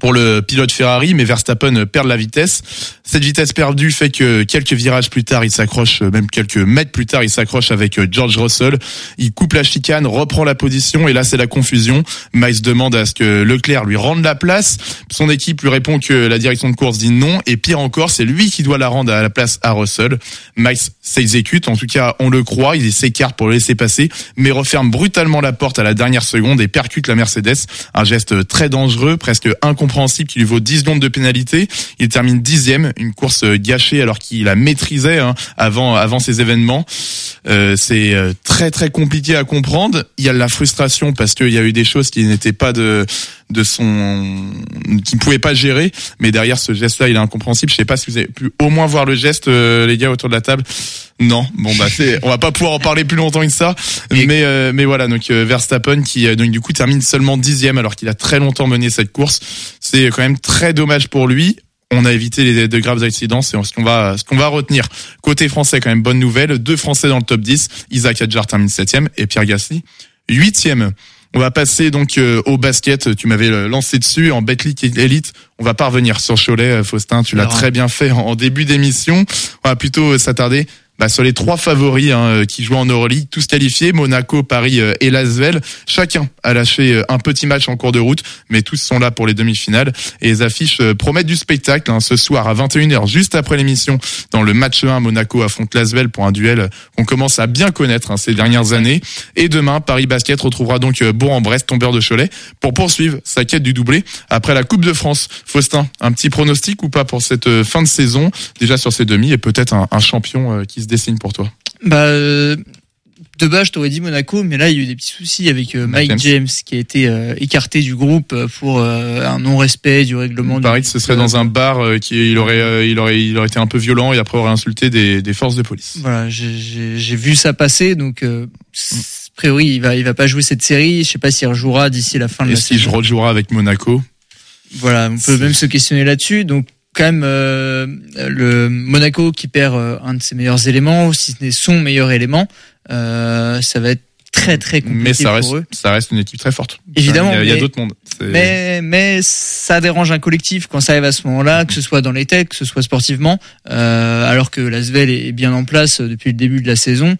pour le pilote Ferrari, mais Verstappen perd la vitesse. Cette vitesse perdue fait que quelques virages plus tard, il s'accroche, même quelques mètres plus tard, il s'accroche avec George Russell. Il coupe la chicane, reprend la position, et là c'est la confusion. Max demande à ce que Leclerc lui rende la place. Son équipe lui répond que la direction de course dit non, et pire encore, c'est lui qui doit la rendre à la place à Russell. Max s'exécute, en tout cas on le croit, il s'écarte pour le laisser passer, mais referme brutalement la porte à la dernière seconde et percute la Mercedes. Un geste très dangereux, presque incompréhensible, qui lui vaut dix secondes de pénalité. Il termine dixième, une course gâchée alors qu'il la maîtrisait hein, avant avant ces événements. Euh, c'est très très compliqué à comprendre. Il y a de la frustration parce qu'il y a eu des choses qui n'étaient pas de de son qui ne pouvait pas gérer, mais derrière ce geste-là, il est incompréhensible. Je sais pas si vous avez pu au moins voir le geste, euh, les gars autour de la table. Non, bon bah c'est, on va pas pouvoir en parler plus longtemps que ça, mais mais, euh, mais voilà, donc euh, Verstappen qui euh, donc du coup termine seulement dixième alors qu'il a très longtemps mené cette course. C'est quand même très dommage pour lui. On a évité les, de graves accidents, c'est ce qu'on va ce qu'on va retenir. Côté français, quand même bonne nouvelle, deux Français dans le top dix. Isaac Hadjar termine septième et Pierre Gasly huitième. On va passer donc euh, au basket. Tu m'avais lancé dessus en Betclic Elite. On va pas revenir sur Cholet, Faustin. Tu l'as très bien fait en début d'émission. On va plutôt s'attarder bah, sur les trois favoris hein, qui jouent en Euroleague, tous qualifiés, Monaco, Paris et Lasvel. Chacun a lâché un petit match en cours de route, mais tous sont là pour les demi-finales. Et les affiches promettent du spectacle hein, ce soir à vingt et une heures, juste après l'émission. Dans le match un, Monaco affronte Lasvel pour un duel qu'on commence à bien connaître hein, ces dernières années. Et demain, Paris Basket retrouvera donc Bourg-en-Bresse, tombeur de Cholet, pour poursuivre sa quête du doublé après la Coupe de France. Faustin, un petit pronostic ou pas pour cette fin de saison, déjà sur ces demi, et peut-être un, un champion qui se dessine pour toi? Bah euh, de base je t'aurais dit Monaco, mais là il y a eu des petits soucis avec euh, Mike James. James qui a été euh, écarté du groupe pour euh, un non-respect du règlement. Pareil, du... ce serait dans un bar euh, qui il aurait euh, il aurait il aurait été un peu violent et après aurait insulté des des forces de police. Voilà, j'ai j'ai, j'ai vu ça passer, donc euh, a priori il va il va pas jouer cette série. Je sais pas s'il rejouera d'ici la fin de et la si saison. je rejouera avec Monaco. Voilà, on peut c'est... même se questionner là-dessus. Donc quand même euh, le Monaco qui perd euh, un de ses meilleurs éléments, si ce n'est son meilleur élément, euh, ça va être très très compliqué mais ça pour reste, eux. Ça reste une équipe très forte. Évidemment, il y a, mais, il y a d'autres mondes. C'est... Mais mais ça dérange un collectif quand ça arrive à ce moment-là, que ce soit dans les têtes, que ce soit sportivement, euh, alors que l'Asvel est bien en place depuis le début de la saison.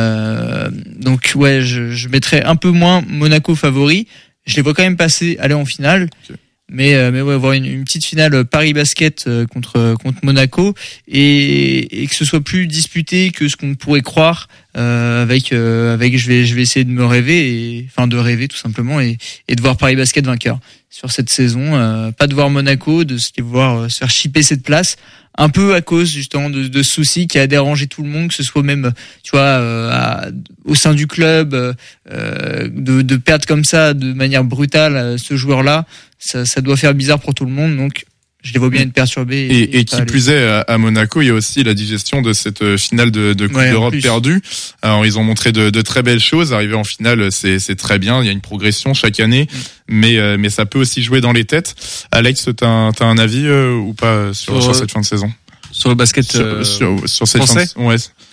Euh, donc ouais, je, je mettrais un peu moins Monaco favori. Je les vois quand même passer, aller en finale. Okay. Mais euh, mais ouais, avoir une, une petite finale Paris Basket euh, contre contre Monaco et, et que ce soit plus disputé que ce qu'on pourrait croire euh, avec euh, avec je vais je vais essayer de me rêver et enfin de rêver tout simplement et et de voir Paris Basket vainqueur sur cette saison, euh, pas de voir Monaco, de se voir euh, se faire chipper cette place. Un peu à cause justement de, de ce souci qui a dérangé tout le monde, que ce soit même, tu vois, euh, à, au sein du club, euh, de, de perdre comme ça de manière brutale euh, ce joueur-là, ça, ça doit faire bizarre pour tout le monde. Donc, je les vois bien être perturbés. Et, et, et qui plus est, à, à Monaco, il y a aussi la digestion de cette finale de, de Coupe ouais, d'Europe perdue. Alors, ils ont montré de, de très belles choses. Arriver en finale, c'est, c'est très bien. Il y a une progression chaque année, mm. mais, euh, mais ça peut aussi jouer dans les têtes. Alex, t'as un, t'as un avis euh, ou pas sur, sur, sur cette fin de saison? Sur le basket sur, euh, sur, sur cette français fin de... ouais.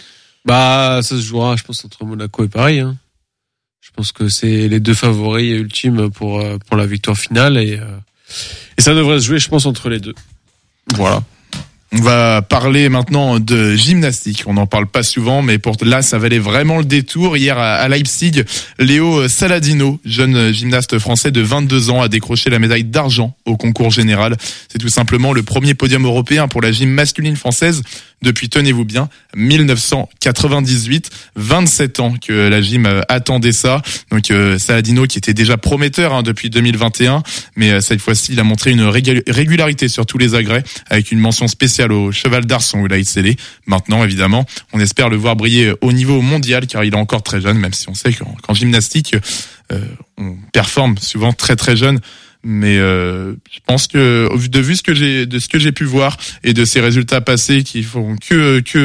Bah, ça se jouera, je pense, entre Monaco et Paris. Hein. Je pense que c'est les deux favoris ultimes pour pour la victoire finale et euh, et ça devrait se jouer, je pense, entre les deux. Voilà. On va parler maintenant de gymnastique. On n'en parle pas souvent, mais pour là, ça valait vraiment le détour. Hier à Leipzig, Léo Saladino, jeune gymnaste français de vingt-deux ans, a décroché la médaille d'argent au concours général. C'est tout simplement le premier podium européen pour la gym masculine française depuis, tenez-vous bien, dix-neuf cent quatre-vingt-dix-huit, vingt-sept ans que la gym attendait ça. Donc euh, Saladino qui était déjà prometteur hein, depuis deux mille vingt et un, mais euh, cette fois-ci il a montré une régularité sur tous les agrès avec une mention spéciale au cheval d'arçon où il a excellé. Maintenant évidemment on espère le voir briller au niveau mondial car il est encore très jeune, même si on sait qu'en, qu'en gymnastique euh, on performe souvent très très jeune. Mais euh, je pense que au vu de vu ce que j'ai de ce que j'ai pu voir et de ces résultats passés qui font que que